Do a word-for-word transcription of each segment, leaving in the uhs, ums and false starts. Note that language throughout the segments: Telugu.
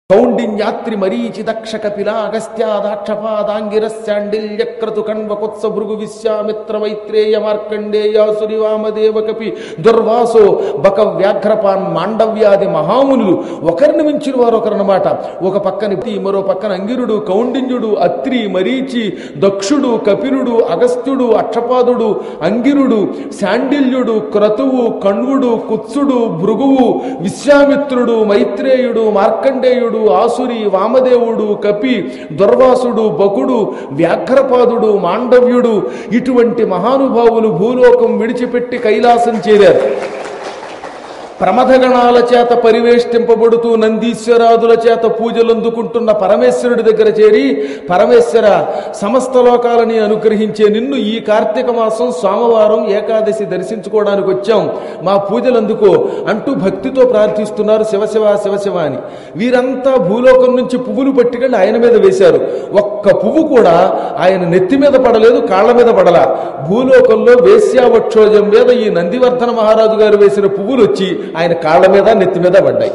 కౌండిన్యాత్రి మరీచి దక్ష కపిల అగస్త్యాదాక్షపాదాంగిరస్యాండిల్యక్రతు కణ్వకొత్స భృగు విశ్వామిత్ర వైత్రేయ మార్కండేయాసురి వామదేవ కపి దుర్వాసో బక వ్యాఘ్రపాన్ మాండవ్యాది మహామునులు ఒకరిని మించిన వారు ఒకరన్నమాట. ఒక పక్కన మరో పక్కన అంగిరుడు, కౌండిన్యుడు, అత్రి, మరీచి, దక్షుడు, కపిలుడు, అగస్త్యుడు, అక్షపాదుడు, అంగిరుడు, శాండిల్యుడు, క్రతువు, కణ్వుడు, కుత్సుడు, భృగువు, విశ్వామిత్రుడు, మైత్రేయుడు, మార్కండేయుడు, ఆసురి, వామదేవుడు, కపి, దుర్వాసుడు, బకుడు, వ్యాఘ్రపాదుడు, మాండవ్యుడు ఇటువంటి మహానుభావులు భూలోకం విడిచిపెట్టి కైలాసం చేరారు. ప్రమథగణాల చేత పరివేష్టింపబడుతూ నందీశ్వరాదుల చేత పూజలు అందుకుంటున్న పరమేశ్వరుడి దగ్గర చేరి, పరమేశ్వర, సమస్త లోకాలని అనుగ్రహించే నిన్ను ఈ కార్తీక మాసం సోమవారం ఏకాదశి దర్శించుకోవడానికి వచ్చాం, మా పూజలు అందుకో అంటూ భక్తితో ప్రార్థిస్తున్నారు శివశివ శివశివ అని. వీరంతా భూలోకం నుంచి పువ్వులు పట్టుకెళ్ళి ఆయన మీద వేశారు. ఒక్క పువ్వు కూడా ఆయన నెత్తి మీద పడలేదు, కాళ్ల మీద పడలా. భూలోకంలో వేశ్యావక్షోజం మీద ఈ నందివర్ధన మహారాజు గారు వేసిన పువ్వులు వచ్చి ఆయన కాళ్ల మీద నెత్తి మీద పడ్డాయి.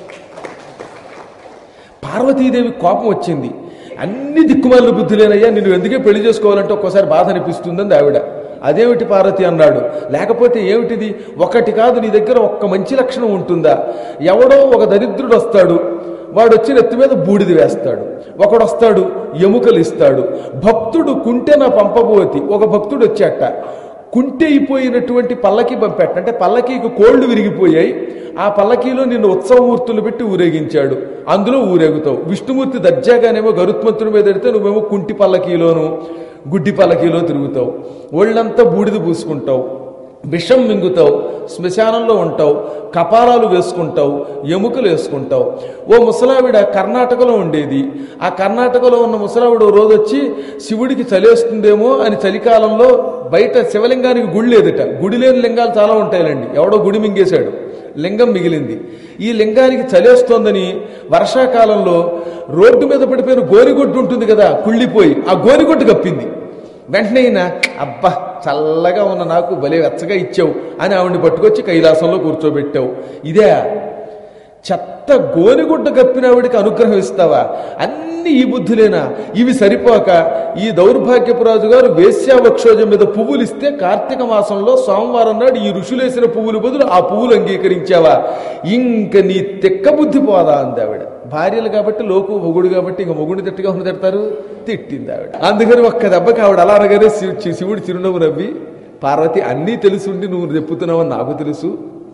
పార్వతీదేవి కోపం వచ్చింది. అన్ని దిక్కుమాలిన బుద్ధులేనయ్యా, నిన్ను ఎందుకే పెళ్లి చేసుకోవాలంటే ఒక్కోసారి బాధ అనిపిస్తుందని ఆవిడ. అదేమిటి పార్వతి అన్నాడు. లేకపోతే ఏమిటిది, ఒకటి కాదు, నీ దగ్గర ఒక్క మంచి లక్షణం ఉంటుందా? ఎవడో ఒక దరిద్రుడు వస్తాడు, వాడు వచ్చి నెత్తి మీద బూడిది వేస్తాడు, ఒకడు వస్తాడు ఎముకలు ఇస్తాడు. భక్తుడు కుంటే నా పంపబోతి, ఒక భక్తుడు వచ్చాట కుంటే అయిపోయినటువంటి పల్లకి పంపెట్ట, అంటే పల్లకీకి కోళ్లు విరిగిపోయాయి, ఆ పల్లకీలో నిన్ను ఉత్సవమూర్తులు పెట్టి ఊరేగించాడు, అందులో ఊరేగుతావు. విష్ణుమూర్తి దర్జాగానేమో గరుత్మంతుడి మీద ఎడితే నువ్వేమో కుంటి పల్లకీలోను గుడ్డి పల్లకీలో తిరుగుతావు, ఒళ్ళంతా బూడిద పూసుకుంటావు, విషం మింగుతావు, శ్మశానంలో ఉంటావు, కపాలాలు వేసుకుంటావు, ఎముకలు వేసుకుంటావు. ఓ ముసలావిడ కర్ణాటకలో ఉండేది. ఆ కర్ణాటకలో ఉన్న ముసలావిడ రోజు వచ్చి శివుడికి చలేస్తుందేమో అని చలికాలంలో బయట శివలింగానికి గుడి లేదట. గుడి లేని లింగాలు చాలా ఉంటాయండి. ఎవడో గుడి మింగేశాడు, లింగం మిగిలింది. ఈ లింగానికి చలేస్తోందని వర్షాకాలంలో రోడ్డు మీద పడిపోయిన గోరిగొడ్డు ఉంటుంది కదా, కుళ్ళిపోయి ఆ గోరిగొడ్డు కప్పింది. వెంటనే అయినా అబ్బా చల్లగా ఉన్న నాకు భలే వెచ్చగా ఇచ్చావు అని ఆవిడ్ని పట్టుకొచ్చి కైలాసంలో కూర్చోబెట్టావు. ఇదే చెత్త గోనిగుడ్డ కప్పిన ఆవిడికి అనుగ్రహం ఇస్తావా? అన్ని ఈ బుద్ధులేనా? ఇవి సరిపోక ఈ దౌర్భాగ్యపురాజు గారు వేశ్యావక్షోజం మీద పువ్వులు ఇస్తే కార్తీక మాసంలో సోమవారం నాడు ఈ ఋషులేసిన పువ్వులు బదులు ఆ పువ్వులు అంగీకరించావా? ఇంక నీ తెక్క బుద్ధి పోదా అంది ఆవిడ. భార్యలు కాబట్టి లోకు మొగుడు కాబట్టి ఇంక మొగుడిని తిట్టుగా ఉన్న తిడతారు, తిట్టింది ఆవిడ. అందుకని ఒక్క దెబ్బకి ఆవిడ అలా అనగానే శివుడు చిరునవ్వు నవ్వి, పార్వతి అన్నీ తెలుసుండి నువ్వు చెప్పుతున్నావని నాకు తెలుసు,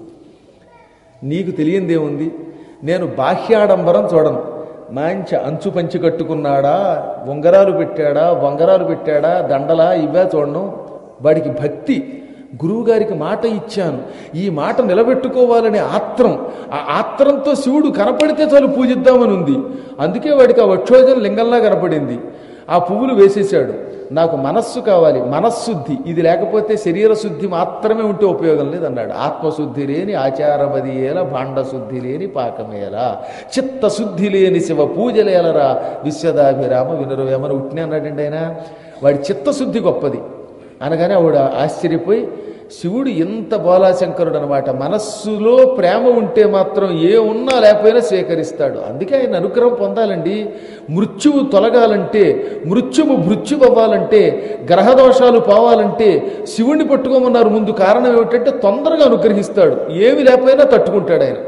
నీకు తెలియందేముంది, నేను బాహ్యాడంబరం చూడను. మంచి అంచు పంచి కట్టుకున్నాడా, ఉంగరాలు పెట్టాడా, బొంగరాలు పెట్టాడా, దండలా, ఇవే చూడను. వాడికి భక్తి, గురువుగారికి మాట ఇచ్చాను, ఈ మాట నిలబెట్టుకోవాలనే ఆత్రం, ఆ ఆత్రంతో శివుడు కనపడితే చాలు పూజిద్దామని ఉంది. అందుకే వాడికి ఆ వక్షోజం లింగంలా కనపడింది. ఆ పువ్వులు వేసేశాడు. నాకు మనస్సు కావాలి, మనస్శుద్ధి, ఇది లేకపోతే శరీర శుద్ధి మాత్రమే ఉంటే ఉపయోగం లేదన్నాడు. ఆత్మశుద్ధి లేని ఆచారబది ఏల, భాండశుద్ధి లేని పాకమేలా, చిత్తశుద్ధి లేని శివ పూజలేలరా విశ్వదాభిరామ వినురవేమని ఉట్టినే అన్నాడండి ఆయన. వాడి చిత్తశుద్ధి గొప్పది అనగానే ఆవిడ ఆశ్చర్యపోయి, శివుడు ఎంత బాలాశంకరుడు అనమాట, మనస్సులో ప్రేమ ఉంటే మాత్రం ఏ ఉన్నా లేకపోయినా స్వీకరిస్తాడు. అందుకే ఆయన అనుగ్రహం పొందాలండి. మృత్యువు తొలగాలంటే, మృత్యువు మృత్యువు అవ్వాలంటే, గ్రహదోషాలు పోవాలంటే శివుణ్ణి పట్టుకోమన్నారు ముందు. కారణం ఏమిటంటే తొందరగా అనుగ్రహిస్తాడు, ఏమి లేకపోయినా తట్టుకుంటాడు ఆయన.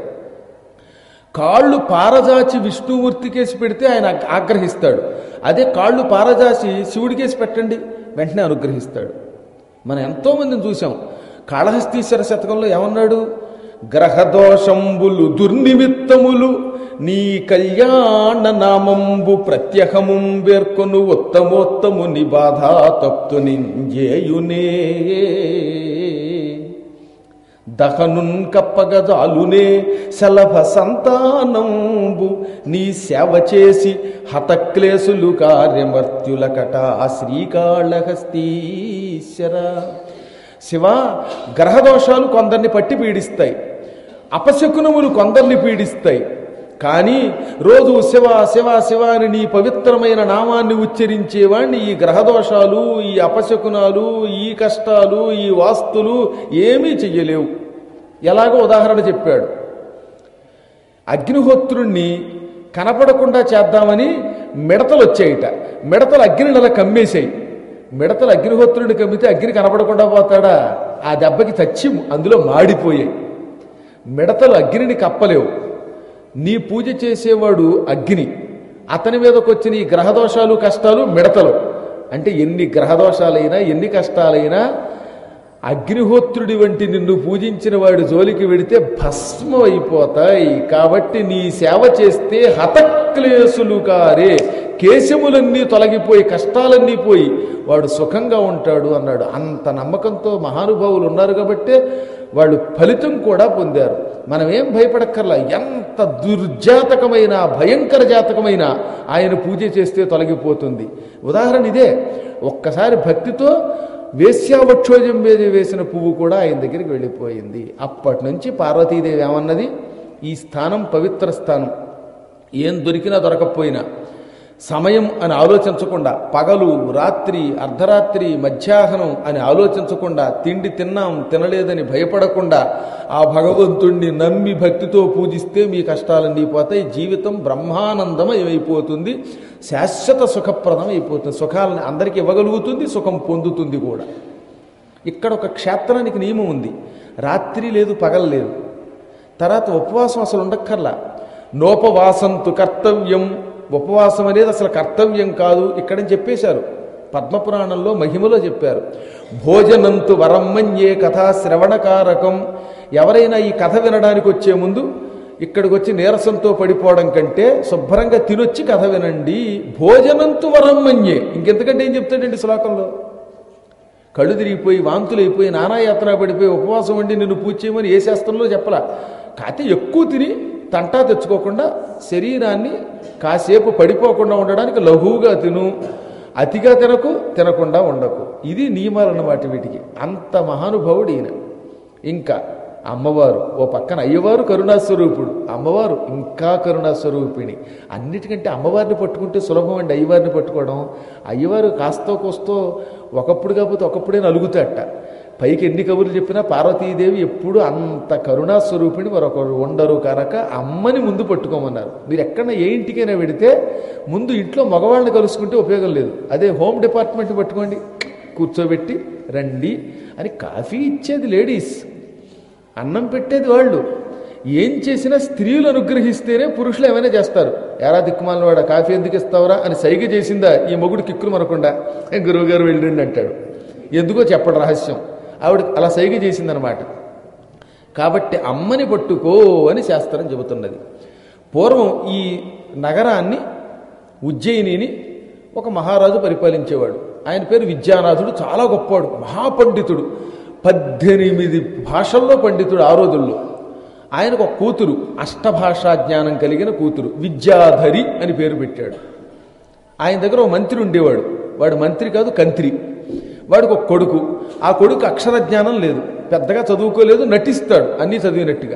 కాళ్ళు పారజాచి విష్ణుమూర్తికేసి పెడితే ఆయన ఆగ్రహిస్తాడు. అదే కాళ్ళు పారజాచి శివుడికేసి పెట్టండి, వెంటనే అనుగ్రహిస్తాడు. మనం ఎంతోమందిని చూసాం. కాళహస్తీశ్వర శతకంలో ఏమన్నాడు? గ్రహదోషంబులు దుర్నిమిత్తములు నీ కళ్యాణ నామంబు ప్రత్యహము వేర్కొను ఉత్తమోత్తము ని బాధా తప్తు నింజేయునే దహనున్ కప్పగజాలునే శలభ సంతానంబు నీ సేవ చేసి హతక్లేసులు కార్యమర్త్యుల కట శ్రీకాళహస్తీశ్వర. శివ, గ్రహదోషాలు కొందరిని పట్టి పీడిస్తాయి, అపశకునములు కొందరిని పీడిస్తాయి. కానీ రోజు శివ శివ శివ అని నీ పవిత్రమైన నామాన్ని ఉచ్చరించేవాణ్ణి ఈ గ్రహదోషాలు, ఈ అపశకునాలు, ఈ కష్టాలు, ఈ వాస్తులు ఏమీ చెయ్యలేవు. ఎలాగో ఉదాహరణ చెప్పాడు. అగ్నిహోత్రుణ్ణి కనపడకుండా చేద్దామని మిడతలు వచ్చాయిట. మిడతలు అగ్నిని అలా కమ్మేశాయి. మిడతలు అగ్నిహోత్రుడిని కమ్మితే అగ్ని కనపడకుండా పోతాడా? ఆ దెబ్బకి చచ్చి అందులో మాడిపోయాయి. మిడతలు అగ్నిని కప్పలేవు. నీ పూజ చేసేవాడు అగ్ని, అతని మీదకి వచ్చిన ఈ గ్రహదోషాలు కష్టాలు మిడతలు. అంటే ఎన్ని గ్రహదోషాలైనా ఎన్ని కష్టాలైనా అగ్నిహోత్రుడి వంటి నిన్ను పూజించిన వాడి జోలికి వెడితే భస్మం అయిపోతాయి. కాబట్టి నీ సేవ చేస్తే హతక్లేశులు కారే, కేశములన్నీ తొలగిపోయి కష్టాలన్నీ పోయి వాడు సుఖంగా ఉంటాడు అన్నాడు. అంత నమ్మకంతో మహానుభావులు ఉన్నారు కాబట్టే వాళ్ళు ఫలితం కూడా పొందారు. మనం ఏం భయపడక్కర్లా. ఎంత దుర్జాతకమైన భయంకర జాతకమైన ఆయన పూజ చేస్తే తొలగిపోతుంది. ఉదాహరణ ఇదే. ఒక్కసారి భక్తితో వేశ్యావక్షోజం మీద వేసిన పువ్వు కూడా ఆయన దగ్గరికి వెళ్ళిపోయింది. అప్పటి నుంచి పార్వతీదేవి ఏమన్నది, ఈ స్థానం పవిత్ర స్థానం, ఏం దొరికినా దొరకపోయినా సమయం అని ఆలోచించకుండా, పగలు రాత్రి అర్ధరాత్రి మధ్యాహ్నం అని ఆలోచించకుండా, తిండి తిన్నాం తినలేదని భయపడకుండా ఆ భగవంతుణ్ణి నమ్మి భక్తితో పూజిస్తే మీ కష్టాలన్నీ పోతాయి. జీవితం బ్రహ్మానందమయమైపోతుంది, శాశ్వత సుఖప్రదం అయిపోతుంది. సుఖాలను అందరికీ ఇవ్వగలుగుతుంది, సుఖం పొందుతుంది కూడా. ఇక్కడ ఒక క్షేత్రానికి నియమం ఉంది. రాత్రి లేదు పగలు లేదు. తర్వాత ఉపవాసం అసలు ఉండక్కర్లా. నోపవాసంతు కర్తవ్యం, ఉపవాసం అనేది అసలు కర్తవ్యం కాదు ఇక్కడని చెప్పేశారు. పద్మపురాణంలో మహిమలో చెప్పారు. భోజనంతు వరమ్మన్యే కథా శ్రవణకారకం. ఎవరైనా ఈ కథ వినడానికి వచ్చే ముందు ఇక్కడికి వచ్చి నీరసంతో పడిపోవడం కంటే శుభ్రంగా తినొచ్చి కథ వినండి. భోజనంతు వరమ్మన్యే. ఇంకెంతకంటే ఏం చెప్తాడండి శ్లోకంలో? కళ్ళు తిరిగిపోయి వాంతులైపోయి నానాయాత్ర పడిపోయి ఉపవాసం వండి నిన్ను పూజ చేయమని ఏ శాస్త్రంలో చెప్పలా. కాకపోతే ఎక్కువ తిని తంటా తెచ్చుకోకుండా శరీరాన్ని కాసేపు పడిపోకుండా ఉండడానికి లఘువుగా తిను, అతిగా తినకు, తినకుండా ఉండకు. ఇది నియమాలన్నమాట వీటికి. అంత మహానుభావుడు ఈయన. ఇంకా అమ్మవారు ఓ పక్కన, అయ్యవారు కరుణాస్వరూపుడు, అమ్మవారు ఇంకా కరుణాస్వరూపిణి. అన్నిటికంటే అమ్మవారిని పట్టుకుంటే సులభం అండి అయ్యవారిని పట్టుకోవడం. అయ్యవారు కాస్తో కోస్తో ఒకప్పుడు కాకపోతే ఒకప్పుడే నలుగుతాట. పైకి ఎన్ని కబుర్లు చెప్పినా పార్వతీదేవి ఎప్పుడు అంత కరుణాస్వరూపిణి మరొకరు ఉండరు కనుక అమ్మని ముందు పట్టుకోమన్నారు. మీరు ఎక్కడన్నా ఏ ఇంటికైనా వెడితే ముందు ఇంట్లో మగవాళ్ళని కలుసుకుంటే ఉపయోగం లేదు. అదే హోమ్ డిపార్ట్మెంట్ పట్టుకోండి, కూర్చోబెట్టి రండి అని కాఫీ ఇచ్చేది లేడీస్, అన్నం పెట్టేది వాళ్ళు. ఏం చేసినా స్త్రీలు అనుగ్రహిస్తేనే పురుషులు ఏమైనా చేస్తారు. ఎరా దిక్కుమాలిన వాడ కాఫీ ఎందుకు ఇస్తావరా అని సైగ చేసిందా ఈ మొగుడు కిక్కులు మనకుండా గురువుగారు వెళ్ళండి అంటాడు. ఎందుకో చెప్పడు రహస్యం. ఆవిడ అలా సైగ చేసిందనమాట. కాబట్టి అమ్మని పట్టుకో అని శాస్త్రం చెబుతున్నది. పూర్వం ఈ నగరాన్ని ఉజ్జయినిని ఒక మహారాజు పరిపాలించేవాడు. ఆయన పేరు విద్యానాథుడు. చాలా గొప్పవాడు, మహాపండితుడు, పద్దెనిమిది భాషల్లో పండితుడు ఆ రోజుల్లో. ఆయనకు ఒక కూతురు, అష్టభాషా జ్ఞానం కలిగిన కూతురు, విద్యాధరి అని పేరు పెట్టాడు. ఆయన దగ్గర ఒక మంత్రి ఉండేవాడు. వాడు మంత్రి కాదు, కంత్రి. వాడికి ఒక కొడుకు. ఆ కొడుకు అక్షర జ్ఞానం లేదు, పెద్దగా చదువుకోలేదు, నటిస్తాడు అన్నీ చదివినట్టుగా.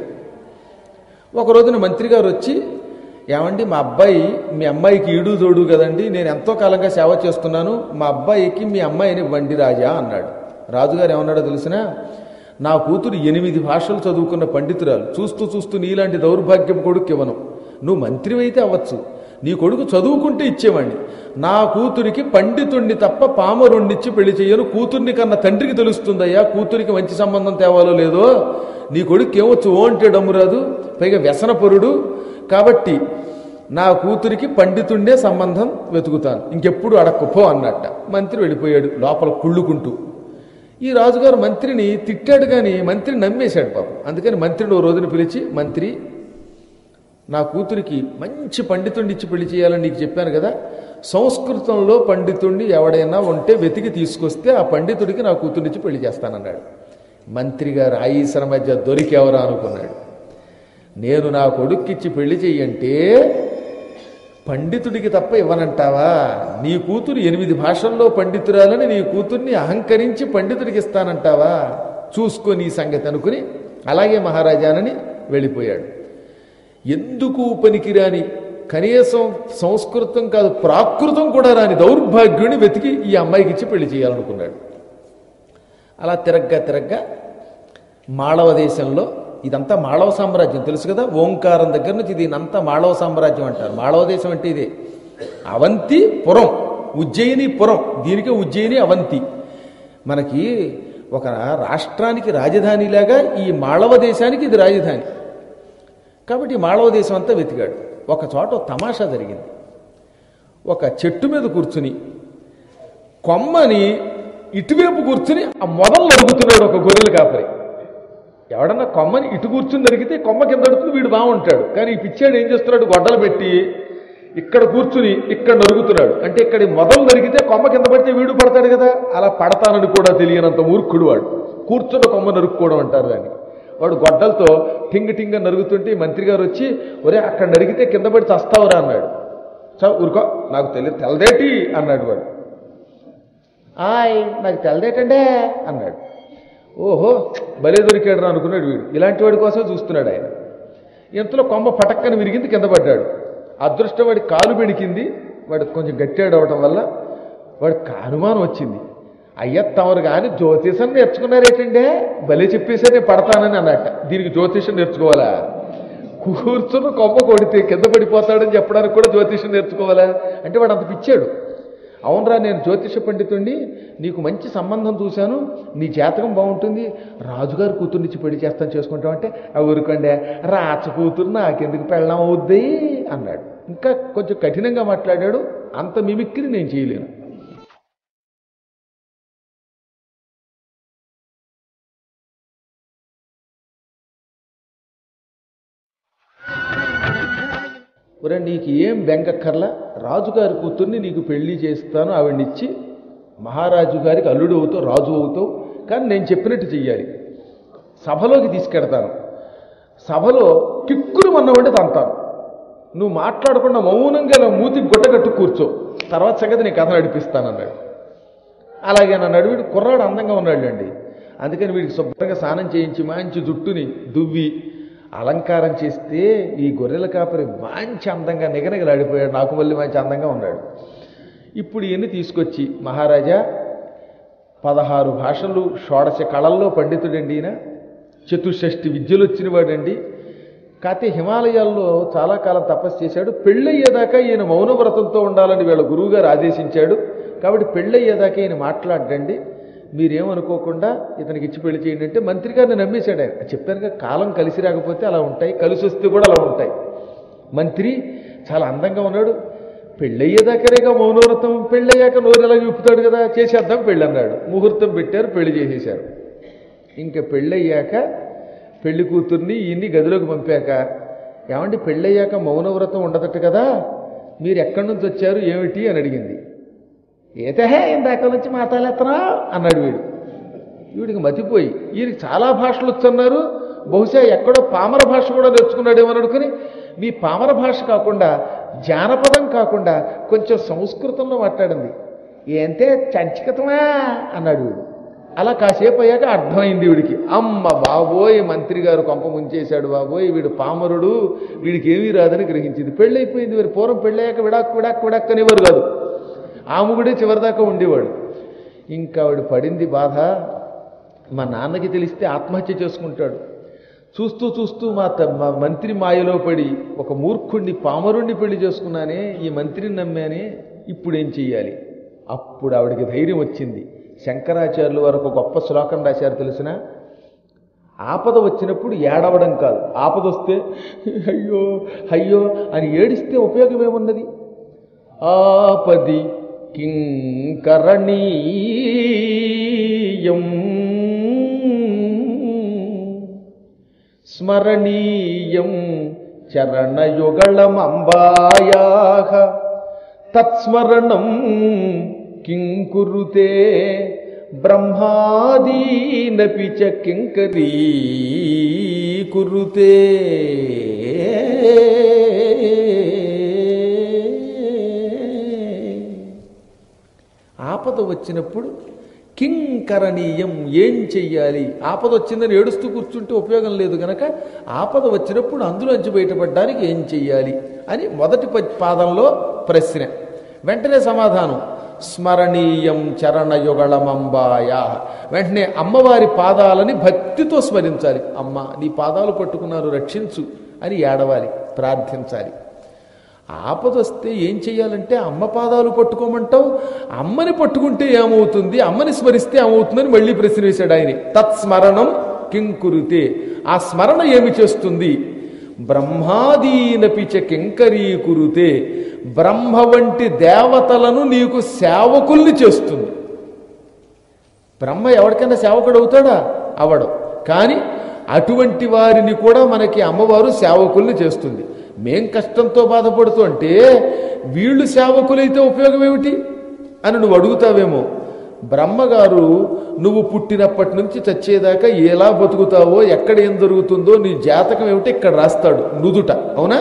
ఒక రోజున మంత్రి గారు వచ్చి, ఏమండి మా అబ్బాయి మీ అమ్మాయికి ఈడు తోడు కదండి, నేను ఎంతో కాలంగా సేవ చేస్తున్నాను, మా అబ్బాయికి మీ అమ్మాయిని ఇవ్వండి రాజా అన్నాడు. రాజుగారు ఏమన్నాడో తెలిసినా, నా కూతురు ఎనిమిది భాషలు చదువుకున్న పండితురాలు, చూస్తూ చూస్తూ నీలాంటి దౌర్భాగ్యం కొడుకు ఇవ్వను. నువ్వు మంత్రివైతే అవ్వచ్చు, నీ కొడుకు చదువుకుంటే ఇచ్చేవాడిని. నా కూతురికి పండితుణ్ణి తప్ప పామరుణ్ణిచ్చి పెళ్లి చేయను. కూతుర్ని కన్నా తండ్రికి తెలుస్తుందయ్యా కూతురికి మంచి సంబంధం తేవాలో లేదో. నీ కొడుకు ఏమొచ్చు ఓ అంటే డమ్మురాదు, పైగా వ్యసనపరుడు. కాబట్టి నా కూతురికి పండితుణ్ణే సంబంధం వెతుకుతాను, ఇంకెప్పుడు అడక్కుపో అన్నట్ట. మంత్రి వెళ్ళిపోయాడు లోపల కుళ్ళుకుంటూ. ఈ రాజుగారు మంత్రిని తిట్టాడు, కానీ మంత్రి నమ్మేశాడు పాపం. అందుకని మంత్రిని ఓ రోజున పిలిచి, మంత్రి నా కూతురికి మంచి పండితుడిని ఇచ్చి పెళ్లి చేయాలని నీకు చెప్పాను కదా, సంస్కృతంలో పండితుడిని ఎవడైనా ఉంటే వెతికి తీసుకొస్తే ఆ పండితుడికి నా కూతురినిచ్చి పెళ్లి చేస్తానన్నాడు. మంత్రి గారు ఆయుసర మధ్య దొరికెవరా అనుకున్నాడు. నేను నా కొడుక్కిచ్చి పెళ్లి చెయ్యంటే పండితుడికి తప్ప ఇవ్వనంటావా? నీ కూతురు ఎనిమిది భాషల్లో పండితురాలని నీ కూతుర్ని అహంకరించి పండితుడికి ఇస్తానంటావా? చూసుకో నీ సంగతి అనుకుని అలాగే మహారాజానని వెళ్ళిపోయాడు. ఎందుకు పనికిరాని, కనీసం సంస్కృతం కాదు ప్రాకృతం కూడా రాని దౌర్భాగ్యుని వెతికి ఈ అమ్మాయికి ఇచ్చి పెళ్లి చేయాలనుకున్నాడు. అలా తిరగ్గా తిరగ్గా మాళవ దేశంలో ఇదంతా మాళవ సామ్రాజ్యం తెలుసు కదా, ఓంకారం దగ్గర నుంచి దీనంతా మాళవ సామ్రాజ్యం అంటారు. మాళవ దేశం అంటే ఇదే. అవంతి పురం, ఉజ్జయిని పురం, దీనికే ఉజ్జయిని అవంతి. మనకి ఒక రాష్ట్రానికి రాజధానిలాగా ఈ మాళవ దేశానికి ఇది రాజధాని. కాబట్టి మాళవ దేశం అంతా వెతికాడు. ఒక చోట తమాషా జరిగింది. ఒక చెట్టు మీద కూర్చుని కొమ్మని ఇటువైపు కూర్చుని ఆ మొదలు నరుగుతున్నాడు ఒక గొర్రెల కాపరి. ఎవడన్నా కొమ్మని ఇటు కూర్చుని నరిగితే కొమ్మ కింద నడుపుతూ వీడు బాగుంటాడు. కానీ ఈ పిచ్చాడు ఏం చేస్తున్నాడు, గొడ్డలు పెట్టి ఇక్కడ కూర్చుని ఇక్కడ నరుగుతున్నాడు. అంటే ఇక్కడ మొదలు నరిగితే కొమ్మ కింద పడితే వీడు పడతాడు కదా, అలా పడతానని కూడా తెలియనంత మూర్ఖుడు వాడు. కూర్చున్న కొమ్మ నరుక్కోవడం అంటారు దాన్ని. వాడు గొడ్డలతో టింగ్ టింగ్ నరుగుతుంటే మంత్రి గారు వచ్చి, ఒరే అక్కడ నరిగితే కింద పడి చస్తావురా అన్నాడు. చ ఊరుకో, నాకు తెలియదు తెలదేటి అన్నాడు వాడు. ఆయ్ నాకు తెలదేటండే అన్నాడు. ఓహో భలే దొరికాడు రా అనుకున్నాడు వీడు. ఇలాంటి వాడి కోసం చూస్తున్నాడు ఆయన. ఇంతలో కొమ్మ పటక్కని విరిగింది, కింద పడ్డాడు. అదృష్టం వాడి కాలు బెణికింది. వాడు కొంచెం గట్టివాడు అవడం వల్ల వాడికి అనుమానం వచ్చింది. అయ్య తమరు కానీ జ్యోతిషం నేర్చుకున్నారేటండే, భలే చెప్పేసే నేను పడతానని అన్నట్ట. దీనికి జ్యోతిషం నేర్చుకోవాలా? కూర్చున్న కొమ్మ కొడితే కింద పడిపోతాడని చెప్పడానికి కూడా జ్యోతిషం నేర్చుకోవాలా అంటే వాడు అంత పిచ్చాడు. అవునరా, నేను జ్యోతిష పండితుడిని, నీకు మంచి సంబంధం చూశాను, నీ జాతకం బాగుంటుంది, రాజుగారు కూతుర్నిచ్చి పెళ్లి చేస్తాను చేసుకుంటామంటే ఊరుకోండి, రాచ కూతురు నాకెందుకు పెళ్ళం అవుద్ది అన్నాడు. ఇంకా కొంచెం కఠినంగా మాట్లాడాడు. అంత మిమిక్రీ నేను చేయలేను. ఒరే నీకు ఏం బెంగక్కర్లా, రాజుగారి కూతుర్ని నీకు పెళ్లి చేస్తాను, ఆవిడనిచ్చి మహారాజు గారికి అల్లుడు అవుతావు, రాజు అవుతావు. కానీ నేను చెప్పినట్టు చెయ్యాలి. సభలోకి తీసుకెడతాను, సభలో కిక్కురు మన్నవంటే తంతాను, నువ్వు మాట్లాడకుండా మౌనంగా ఇలా మూతికి గుట్టగట్టు కూర్చో, తర్వాత సంగతి నీ కథ నడిపిస్తానన్నాడు. అలాగేనన్నాడు. వీడు కుర్రాడు అందంగా ఉన్నాడులేండి. అందుకని వీడికి శుభ్రంగా స్నానం చేయించి మంచి జుట్టుని దువ్వి అలంకారం చేస్తే ఈ గొర్రెల కాపరి మంచి అందంగా నిగనిగలాడిపోయాడు. నాకు మళ్ళీ మంచి అందంగా ఉన్నాడు. ఇప్పుడు ఈయన్ని తీసుకొచ్చి, మహారాజా పదహారు భాషలు షోడశ కళల్లో పండితుడండి ఈయన, చతుషష్ఠి విద్యలు వచ్చిన వాడండి. కాకపోతే హిమాలయాల్లో చాలా కాలం తపస్సు చేశాడు. పెళ్ళయ్యేదాకా ఈయన మౌనవ్రతంతో ఉండాలని వీళ్ళ గురువుగారు ఆదేశించాడు. కాబట్టి పెళ్ళయ్యేదాకా ఈయన మాట్లాడండి, మీరేమనుకోకుండా ఇతనికి ఇచ్చి పెళ్లి చేయండి అంటే మంత్రి గారిని నమ్మేశాడు ఆయన. చెప్పానుగా, కాలం కలిసి రాకపోతే అలా ఉంటాయి, కలిసి వస్తే కూడా అలా ఉంటాయి. మంత్రి చాలా అందంగా ఉన్నాడు, పెళ్ళయ్యేదాకనేగా మౌనవ్రతం, పెళ్ళయ్యాక నోరు ఎలా విప్పుతాడు కదా, చేసేద్దాం పెళ్ళి అన్నాడు. ముహూర్తం పెట్టారు, పెళ్లి చేసేశారు. ఇంకా పెళ్ళయ్యాక పెళ్లి కూతుర్ని ఈయన్ని గదిలోకి పంపాక, ఏమండి పెళ్ళయ్యాక మౌనవ్రతం ఉండదట కదా, మీరు ఎక్కడి నుంచి వచ్చారు ఏమిటి అని అడిగింది. ఏతహే ఇందాక నుంచి మాట్లాడేస్తున్నా అన్నాడు వీడు. వీడికి మతిపోయి, ఈయనకి చాలా భాషలు వచ్చన్నారు, బహుశా ఎక్కడో పామర భాష కూడా నేర్చుకున్నాడేమని అనుకుని, మీ పామర భాష కాకుండా జానపదం కాకుండా కొంచెం సంస్కృతంలో మాట్లాడింది. ఏంటే చంచికతమా అన్నాడు వీడు. అలా కాసేపు అయ్యాక అర్థమైంది వీడికి. అమ్మ బాబోయ్, మంత్రి గారు కొంప ముంచేశాడు బాబోయ్, వీడు పామరుడు, వీడికి ఏమీ రాదని గ్రహించింది. పెళ్ళైపోయింది. వీరు పూర్వం పెళ్ళయ్యాక విడాక్ విడాక్ విడాక్ అనేవారు కాదు, ఆమెగుడే చివరిదాకా ఉండేవాడు. ఇంకా వాడు పడింది బాధ. మా నాన్నకి తెలిస్తే ఆత్మహత్య చేసుకుంటాడు. చూస్తూ చూస్తూ మా మా మంత్రి మాయలో పడి ఒక మూర్ఖుణ్ణి పామరుణ్ణి పెళ్లి చేసుకున్నానే, ఈ మంత్రిని నమ్మానే, ఇప్పుడేం చెయ్యాలి? అప్పుడు ఆవిడికి ధైర్యం వచ్చింది. శంకరాచార్యులు వారు ఒక గొప్ప శ్లోకం రాశారు తెలిసిన, ఆపద వచ్చినప్పుడు ఏడవడం కాదు, ఆపద వస్తే అయ్యో అయ్యో అని ఏడిస్తే ఉపయోగం ఏమున్నది? ఆపది కింకరణీయం స్మరణీయం చరణయుగళమంబాయాః తత్స్మరణం కింకురుతే బ్రహ్మాదీనపి చ కింకరీ కురుతే. ఆపద వచ్చినప్పుడు కింకరణీయం, ఏం చెయ్యాలి? ఆపద వచ్చిందని ఏడుస్తూ కూర్చుంటే ఉపయోగం లేదు గనక ఆపద వచ్చినప్పుడు అందులోంచి బయటపడడానికి ఏం చెయ్యాలి అని మొదటి పాదంలో ప్రశ్న. వెంటనే సమాధానం, స్మరణీయం చరణయుగళమంబాయ. వెంటనే అమ్మవారి పాదాలని భక్తితో స్మరించాలి. అమ్మ నీ పాదాలు పట్టుకున్నారు రక్షించు అని ఏడవాలి, ప్రార్థించాలి. ఆపదొస్తే ఏం చెయ్యాలంటే అమ్మ పాదాలు పట్టుకోమంటావు, అమ్మని పట్టుకుంటే ఏమవుతుంది, అమ్మని స్మరిస్తే ఏమవుతుందని మళ్ళీ ప్రశ్న వేశాడు ఆయన. తత్స్మరణం కింకురుతే, ఆ స్మరణ ఏమి చేస్తుంది? బ్రహ్మాదీనపిచ కింకరీకురుతే, బ్రహ్మ వంటి దేవతలను నీకు సేవకుల్ని చేస్తుంది. బ్రహ్మ ఎవరికైనా సేవకుడు అవుతాడా? అవడం. కానీ అటువంటి వారిని కూడా మనకి అమ్మవారు సేవకుల్ని చేస్తుంది. మేం కష్టంతో బాధపడుతూ అంటే వీళ్ళు సేవకులైతే ఉపయోగం ఏమిటి అని నువ్వు అడుగుతావేమో. బ్రహ్మగారు నువ్వు పుట్టినప్పటి నుంచి చచ్చేదాకా ఎలా బతుకుతావో, ఎక్కడ ఏం జరుగుతుందో నీ జాతకం ఏమిటి ఇక్కడ రాస్తాడు నుదుట. అవునా?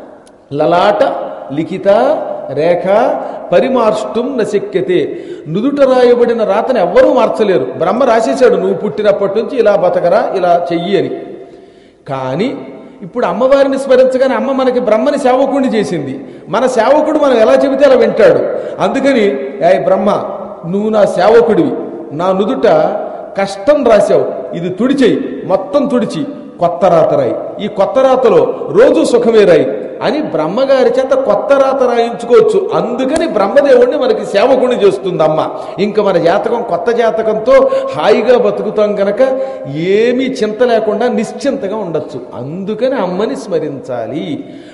లలాట లిఖిత రేఖ పరిమార్ష్టం నశక్యతే. నుదుట రాయబడిన రాతను ఎవ్వరూ మార్చలేరు. బ్రహ్మ రాసేశాడు నువ్వు పుట్టినప్పటి నుంచి ఇలా బతకరా, ఇలా చెయ్యి అని. కానీ ఇప్పుడు అమ్మవారిని స్మరించగానే అమ్మ మనకి బ్రహ్మని సేవకుడిని చేసింది. మన సేవకుడు మనం ఎలా చెబితే అలా వింటాడు. అందుకని ఏ బ్రహ్మ, నువ్వు నా సేవకుడివి, నా నుదుట కష్టం రాశావు, ఇది తుడిచేయి, మొత్తం తుడిచి కొత్త రాత రాయి, ఈ కొత్త రాతలో రోజు సుఖమే రాయి అని బ్రహ్మగారి చేత కొత్త రాత రాయించుకోవచ్చు. అందుకని బ్రహ్మదేవుణ్ణి మనకి సేవకుడిని చేస్తుంది అమ్మ. ఇంకా మన జాతకం కొత్త జాతకంతో హాయిగా బతుకుతాం గనక ఏమీ చింత లేకుండా నిశ్చింతగా ఉండొచ్చు. అందుకని అమ్మని స్మరించాలి.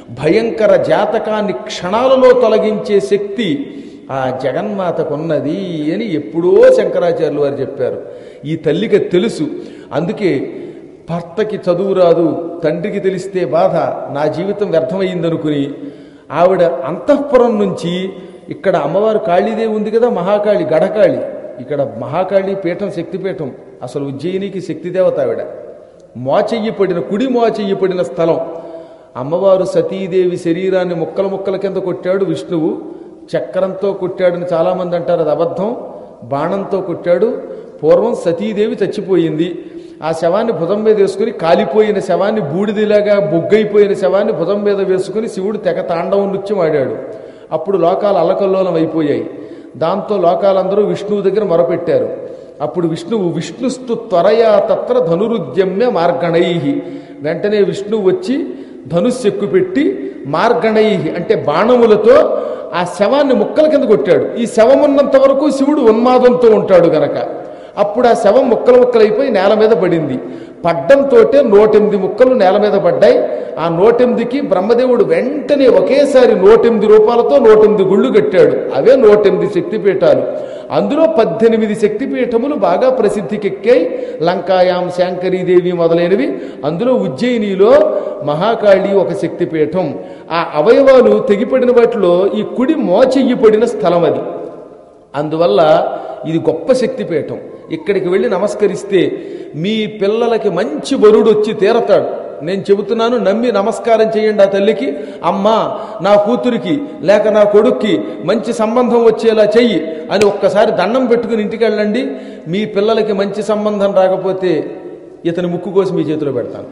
భయంకర జాతకాన్ని క్షణాలలో తొలగించే శక్తి ఆ జగన్మాతకున్నది అని ఎప్పుడో శంకరాచార్యులు వారు చెప్పారు. ఈ తల్లికి తెలుసు. అందుకే భర్తకి చదువు రాదు, తండ్రికి తెలిస్తే బాధ, నా జీవితం వ్యర్థమైందనుకుని ఆవిడ అంతఃపురం నుంచి, ఇక్కడ అమ్మవారు కాళీదేవి ఉంది కదా, మహాకాళి గడకాళి, ఇక్కడ మహాకాళి పీఠం శక్తిపీఠం, అసలు ఉజ్జయినికి శక్తిదేవత ఆవిడ. మోచెయ్యి పడిన కుడి మోచెయ్యి పడిన స్థలం. అమ్మవారు సతీదేవి శరీరాన్ని ముక్కల ముక్కల కింద కొట్టాడు విష్ణువు. చక్రంతో కొట్టాడని చాలామంది అంటారు, అది అబద్ధం. బాణంతో కొట్టాడు. పూర్వం సతీదేవి చచ్చిపోయింది. ఆ శవాన్ని భుజం మీద వేసుకుని, కాలిపోయిన శవాన్ని, బూడిదిలాగా బొగ్గైపోయిన శవాన్ని భుజం మీద వేసుకుని శివుడు తెగ తాండవం నృత్యం ఆడాడు. అప్పుడు లోకాలు అల్లకల్లోలం అయిపోయాయి. దాంతో లోకాలందరూ విష్ణువు దగ్గర మొరపెట్టారు. అప్పుడు విష్ణువు విష్ణుస్తు త్వరయా తత్ర ధనురుద్యమ్య మార్గణై, వెంటనే విష్ణువు వచ్చి ధనుస్సు ఎక్కుపెట్టి మార్గణై అంటే బాణములతో ఆ శవాన్ని ముక్కల కింద కొట్టాడు. ఈ శవం ఉన్నంత వరకు శివుడు ఉన్మాదంతో ఉంటాడు గనక. అప్పుడు ఆ శవం ముక్కలు ముక్కలైపోయి నేల మీద పడింది. పడ్డంతో నూటెనిమిది ముక్కలు నేల మీద పడ్డాయి. ఆ నూటెనిమిదికి బ్రహ్మదేవుడు వెంటనే ఒకేసారి నూటెనిమిది రూపాలతో నూటెనిమిది గుళ్ళు కట్టాడు. అవే నూటెనిమిది శక్తిపీఠాలు. అందులో పద్దెనిమిది శక్తిపీఠములు బాగా ప్రసిద్ధికెక్కాయి. లంకాయాం శాంకరీదేవి మొదలైనవి. అందులో ఉజ్జయినిలో మహాకాళి ఒక శక్తిపీఠం. ఆ అవయవాలు తెగిపడిన వాటిలో ఈ కుడి మోచెయ్యి పడిన స్థలం అది. అందువల్ల ఇది గొప్ప శక్తిపీఠం. ఇక్కడికి వెళ్ళి నమస్కరిస్తే మీ పిల్లలకి మంచి వరుడు వచ్చి తీరతాడు. నేను చెబుతున్నాను, నమ్మి నమస్కారం చేయండి ఆ తల్లికి. అమ్మా, నా కూతురికి లేక నా కొడుక్కి మంచి సంబంధం వచ్చేలా చెయ్యి అని ఒక్కసారి దండం పెట్టుకుని ఇంటికి వెళ్ళండి. మీ పిల్లలకి మంచి సంబంధం రాకపోతే ఇతని ముక్కు కోసి మీ చేతిలో పెడతాను.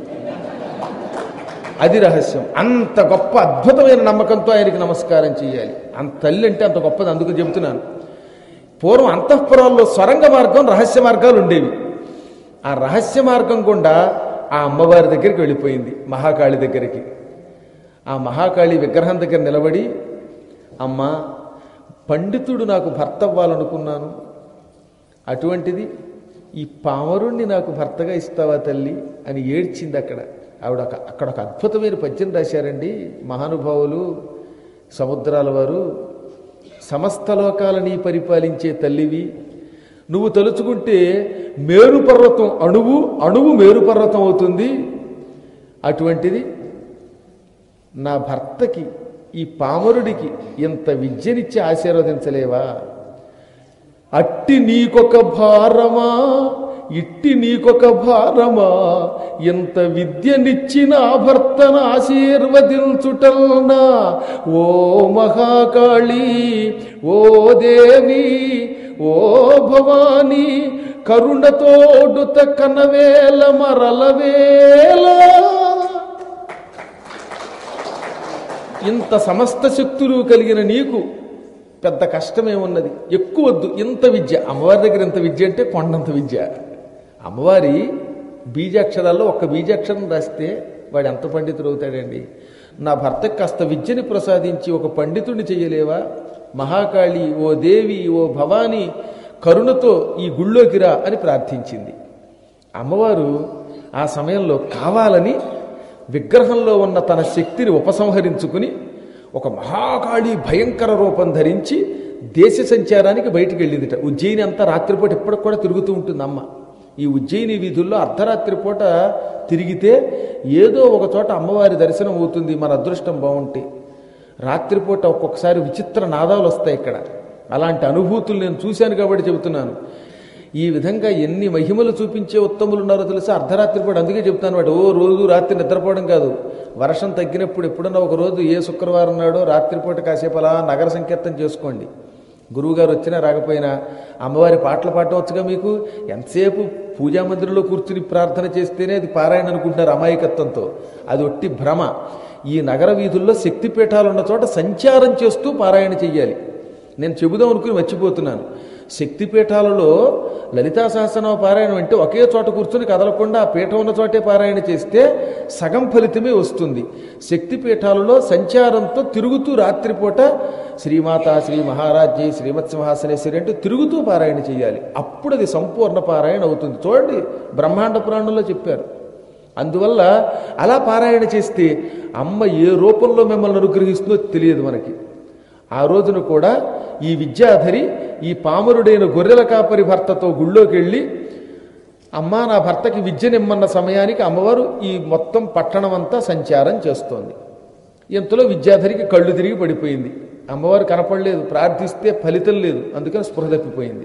అది రహస్యం. అంత గొప్ప అద్భుతమైన నమ్మకంతో ఆయనకి నమస్కారం చేయాలి. అంత తల్లి అంటే అంత గొప్పది. అందుకు చెబుతున్నాను. పూర్వం అంతఃపురాల్లో స్వరంగ మార్గం, రహస్య మార్గాలు ఉండేవి. ఆ రహస్య మార్గం గుండా ఆ అమ్మవారి దగ్గరికి వెళ్ళిపోయింది, మహాకాళి దగ్గరికి. ఆ మహాకాళి విగ్రహం దగ్గర నిలబడి, అమ్మా, పండితుడు నాకు భర్త అవ్వాలనుకున్నాను, అటువంటిది ఈ పామరుణ్ణి నాకు భర్తగా ఇస్తావా తల్లి అని ఏడ్చింది. అక్కడ ఆవిడ అక్కడ ఒక అద్భుతమైన పద్యం రాశారండి మహానుభావులు, సముద్రాల వారు. సమస్త లోకాలని పరిపాలించే తల్లివి, నువ్వు తలుచుకుంటే మేరు పర్వతం అణువు, అణువు మేరు పర్వతం అవుతుంది. అటువంటిది నా భర్తకి, ఈ పామరుడికి ఇంత విద్యనిచ్చి ఆశీర్వదించలేవా? అట్టి నీకొక భారమా, ఇట్టి నీకొక భారమా, ఎంత విద్యనిచ్చిన భర్తన ఆశీర్వదించుటల్నా. ఓ మహాకాళి, ఓ దేవి, ఓ భవాని, కరుణతోడుత కనవేల మరలవేల. ఇంత సమస్త శక్తులు కలిగిన నీకు పెద్ద కష్టమేమున్నది, ఎక్కువ వద్దు, ఇంత విద్య. అమ్మవారి దగ్గర ఇంత విద్య అంటే కొండంత విద్య. అమ్మవారి బీజాక్షరాల్లో ఒక్క బీజాక్షరం రాస్తే వాడు ఎంత పండితుడు అవుతాడండి. నా భర్తకు కాస్త విద్యని ప్రసాదించి ఒక పండితుడిని చెయ్యలేవా? మహాకాళి, ఓ దేవి, ఓ భవాని, కరుణతో ఈ గుళ్ళోకి రా అని ప్రార్థించింది. అమ్మవారు ఆ సమయంలో కావాలని విగ్రహంలో ఉన్న తన శక్తిని ఉపసంహరించుకుని ఒక మహాకాళి భయంకర రూపం ధరించి దేశ సంచారానికి బయటికి వెళ్ళిందిట. ఉజ్జయిని అంతా రాత్రిపూట ఇప్పటికి కూడా తిరుగుతూ ఉంటుంది అమ్మ. ఈ ఉజ్జయిని వీధుల్లో అర్ధరాత్రి పూట తిరిగితే ఏదో ఒక చోట అమ్మవారి దర్శనం అవుతుంది. మన అదృష్టం బాగుంటే రాత్రిపూట ఒక్కొక్కసారి విచిత్ర నాదాలు వస్తాయి ఇక్కడ. అలాంటి అనుభూతులు నేను చూశాను కాబట్టి చెబుతున్నాను. ఈ విధంగా ఎన్ని మహిమలు చూపించే ఉత్తములు ఉన్నారో తెలుసా అర్ధరాత్రి పూట. అందుకే చెప్తాను వాడు ఓ రోజు రాత్రి నిద్రపోవడం కాదు. వర్షం తగ్గినప్పుడు ఎప్పుడన్నా ఒక రోజు ఏ శుక్రవారం నాడో రాత్రిపూట కాసేపు అలా నగర సంకీర్తన చేసుకోండి. గురువుగారు వచ్చినా రాకపోయినా అమ్మవారి పాటలు పాడవచ్చుగా. మీకు ఎంతసేపు పూజా మందిరంలో కూర్చుని ప్రార్థన చేస్తేనే అది పారాయణ అనుకుంటున్నారు అమాయకత్వంతో. అది ఒట్టి భ్రమ. ఈ నగర వీధుల్లో శక్తిపీఠాలు ఉన్న చోట సంచారం చేస్తూ పారాయణ చెయ్యాలి. నేను చెబుదాం అనుకుని మర్చిపోతున్నాను. శక్తిపీఠాలలో లలితా సహస్రనామ పారాయణం అంటే ఒకే చోట కూర్చొని కదలకుండా ఆ పీఠం ఉన్న చోటే పారాయణ చేస్తే సగం ఫలితమే వస్తుంది. శక్తిపీఠాలలో సంచారంతో తిరుగుతూ రాత్రిపూట శ్రీమాత, శ్రీ మహారాజ్ఞి, శ్రీమత్సింహాసనేశ్వరి అంటూ తిరుగుతూ పారాయణ చేయాలి. అప్పుడు అది సంపూర్ణ పారాయణ అవుతుంది. చూడండి బ్రహ్మాండ పురాణంలో చెప్పారు. అందువల్ల అలా పారాయణ చేస్తే అమ్మ ఏ రూపంలో మిమ్మల్ని అనుగ్రహిస్తుందో తెలియదు మనకి. ఆ రోజున కూడా ఈ విద్యాధరి ఈ పామరుడైన గొర్రెల కాపరి భర్తతో గుళ్ళోకి వెళ్ళి అమ్మా నా భర్తకి విద్యనిమ్మన్న సమయానికి అమ్మవారు ఈ మొత్తం పట్టణం అంతా సంచారం చేస్తోంది. ఇంతలో విద్యాధరికి కళ్ళు తిరిగి పడిపోయింది. అమ్మవారు కనపడలేదు, ప్రార్థిస్తే ఫలితం లేదు, అందుకని స్పృహ తప్పిపోయింది.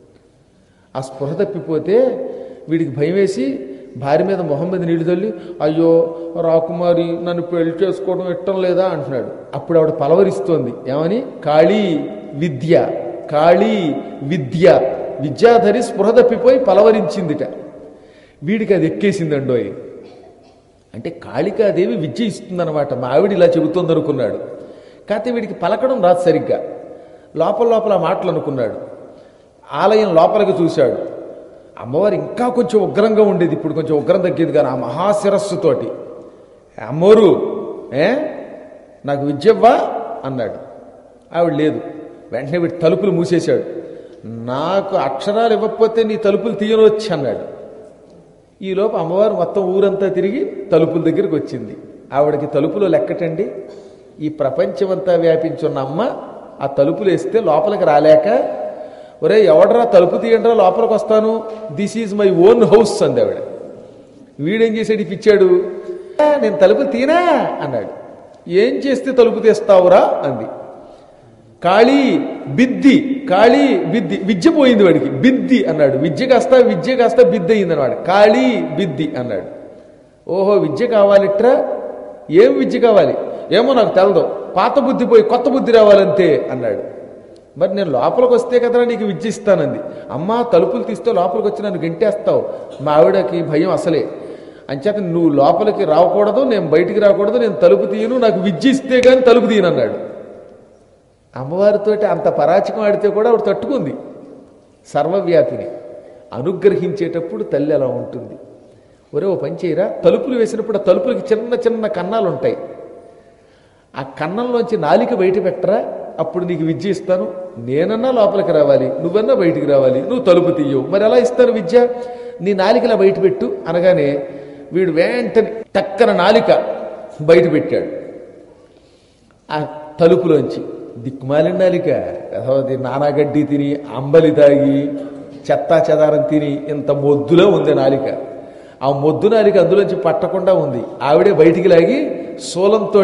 ఆ స్పృహ తప్పిపోతే వీడికి భయం వేసి భార్య మీద మొహం మీద నీళ్లు తల్లి అయ్యో రాకుమారి నన్ను పెళ్లి చేసుకోవడం ఇష్టం లేదా అంటున్నాడు. అప్పుడు ఆవిడ పలవరిస్తోంది ఏమని, కాళీ విద్య, కాళీ విద్య. విద్యాధరి స్పృహ తప్పిపోయి పలవరించిందిట. వీడికి అది ఎక్కేసిందండోయ్. అంటే కాళికాదేవి విద్య ఇస్తుందన్నమాట. మా ఆవిడ ఇలా చెబుతోంది అనుకున్నాడు. కాకపోతే వీడికి పలకడం రాదు సరిగ్గా. లోపల లోపల మాటలు అనుకున్నాడు. ఆలయం లోపలికి చూశాడు. అమ్మవారు ఇంకా కొంచెం ఉగ్రంగా ఉండేది, ఇప్పుడు కొంచెం ఉగ్రం తగ్గేది. కానీ ఆ మహాశిరస్సుతోటి అమ్మోరు ఏ నాకు విద్యవ్వా అన్నాడు. ఆవిడ లేదు. వెంటనే వీడు తలుపులు మూసేశాడు. నాకు అక్షరాలు ఇవ్వకపోతే నీ తలుపులు తీయనొచ్చి అన్నాడు. ఈలోపు అమ్మవారు మొత్తం ఊరంతా తిరిగి తలుపుల దగ్గరికి వచ్చింది. ఆవిడకి తలుపులో లెక్కటండి. ఈ ప్రపంచమంతా వ్యాపించున్న అమ్మ ఆ తలుపులు వేస్తే లోపలికి రాలేక ఒరే ఎవడరా తలుపు తీయండిరా లోపలికి వస్తాను, this is my own house అంది ఆవిడ. వీడేం చేసాడు, పిచ్చాడు, నేను తలుపు తీనా అన్నాడు. ఏం చేస్తే తలుపు తీస్తావురా అంది. కాళీ బిద్ది, కాళీ బిద్ది. విద్య పోయింది వాడికి. బిద్ది అన్నాడు. విద్య కాస్త విద్య కాస్త బిద్ది అయింది అన్నాడు. కాళీ బిద్ది అన్నాడు. ఓహో విద్య కావాలిట్రా, ఏం విద్య కావాలి ఏమో నాకు తెలదు, పాత బుద్ధి పోయి కొత్త బుద్ధి రావాలంతే అన్నాడు. మరి నేను లోపలికి వస్తే కదరా నీకు విద్య ఇస్తానంది. అమ్మా తలుపులు తీస్తే లోపలికి వచ్చి నన్ను గెంటేస్తావు. మా ఆవిడకి భయం అసలే. అంచేత నువ్వు లోపలికి రాకూడదు, నేను బయటికి రాకూడదు, నేను తలుపు తీయను, నాకు విద్య ఇస్తే కానీ తలుపు తీయను అన్నాడు. అమ్మవారితోటి అంత పరాచకం ఆడితే కూడా ఆవిడ తట్టుకుంది. సర్వవ్యాపిని అనుగ్రహించేటప్పుడు తల్లి అలా ఉంటుంది. ఒరే ఓ పని చేయరా, తలుపులు వేసినప్పుడు ఆ తలుపులకి చిన్న చిన్న కన్నాలు ఉంటాయి. ఆ కన్నంలోంచి నాలిక బయట పెట్టరా, అప్పుడు నీకు విద్య ఇస్తాను. నేనన్నా లోపలికి రావాలి, నువ్వన్నా బయటికి రావాలి, నువ్వు తలుపు తీయవు, మరి ఎలా ఇస్తాను విద్య? నీ నాలికలా బయట పెట్టు అనగానే వీడు వెంటనే టక్కన నాలిక బయట పెట్టాడు ఆ తలుపులోంచి. దిక్కుమాలిన నాలిక, అది నానాగడ్డి తిని అంబలి తాగి చెత్తా చెదారం తిని ఇంత మొద్దులో ఉంది నాలిక. ఆ మొద్దు నాలిక అందులోంచి పట్టకుండా ఉంది. ఆవిడే బయటికి లాగి శూలంతో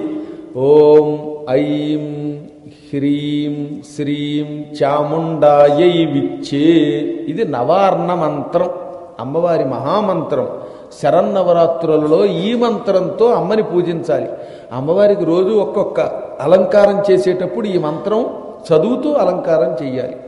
ఓం ఐం హ్రీం శ్రీం చాముండాయై విచ్చే, ఇది నవార్ణ మంత్రం, అమ్మవారి మహామంత్రం. శరన్నవరాత్రులలో ఈ మంత్రంతో అమ్మని పూజించాలి. అమ్మవారికి రోజు ఒక్కొక్క అలంకారం చేసేటప్పుడు ఈ మంత్రం చదువుతూ అలంకారం చేయాలి.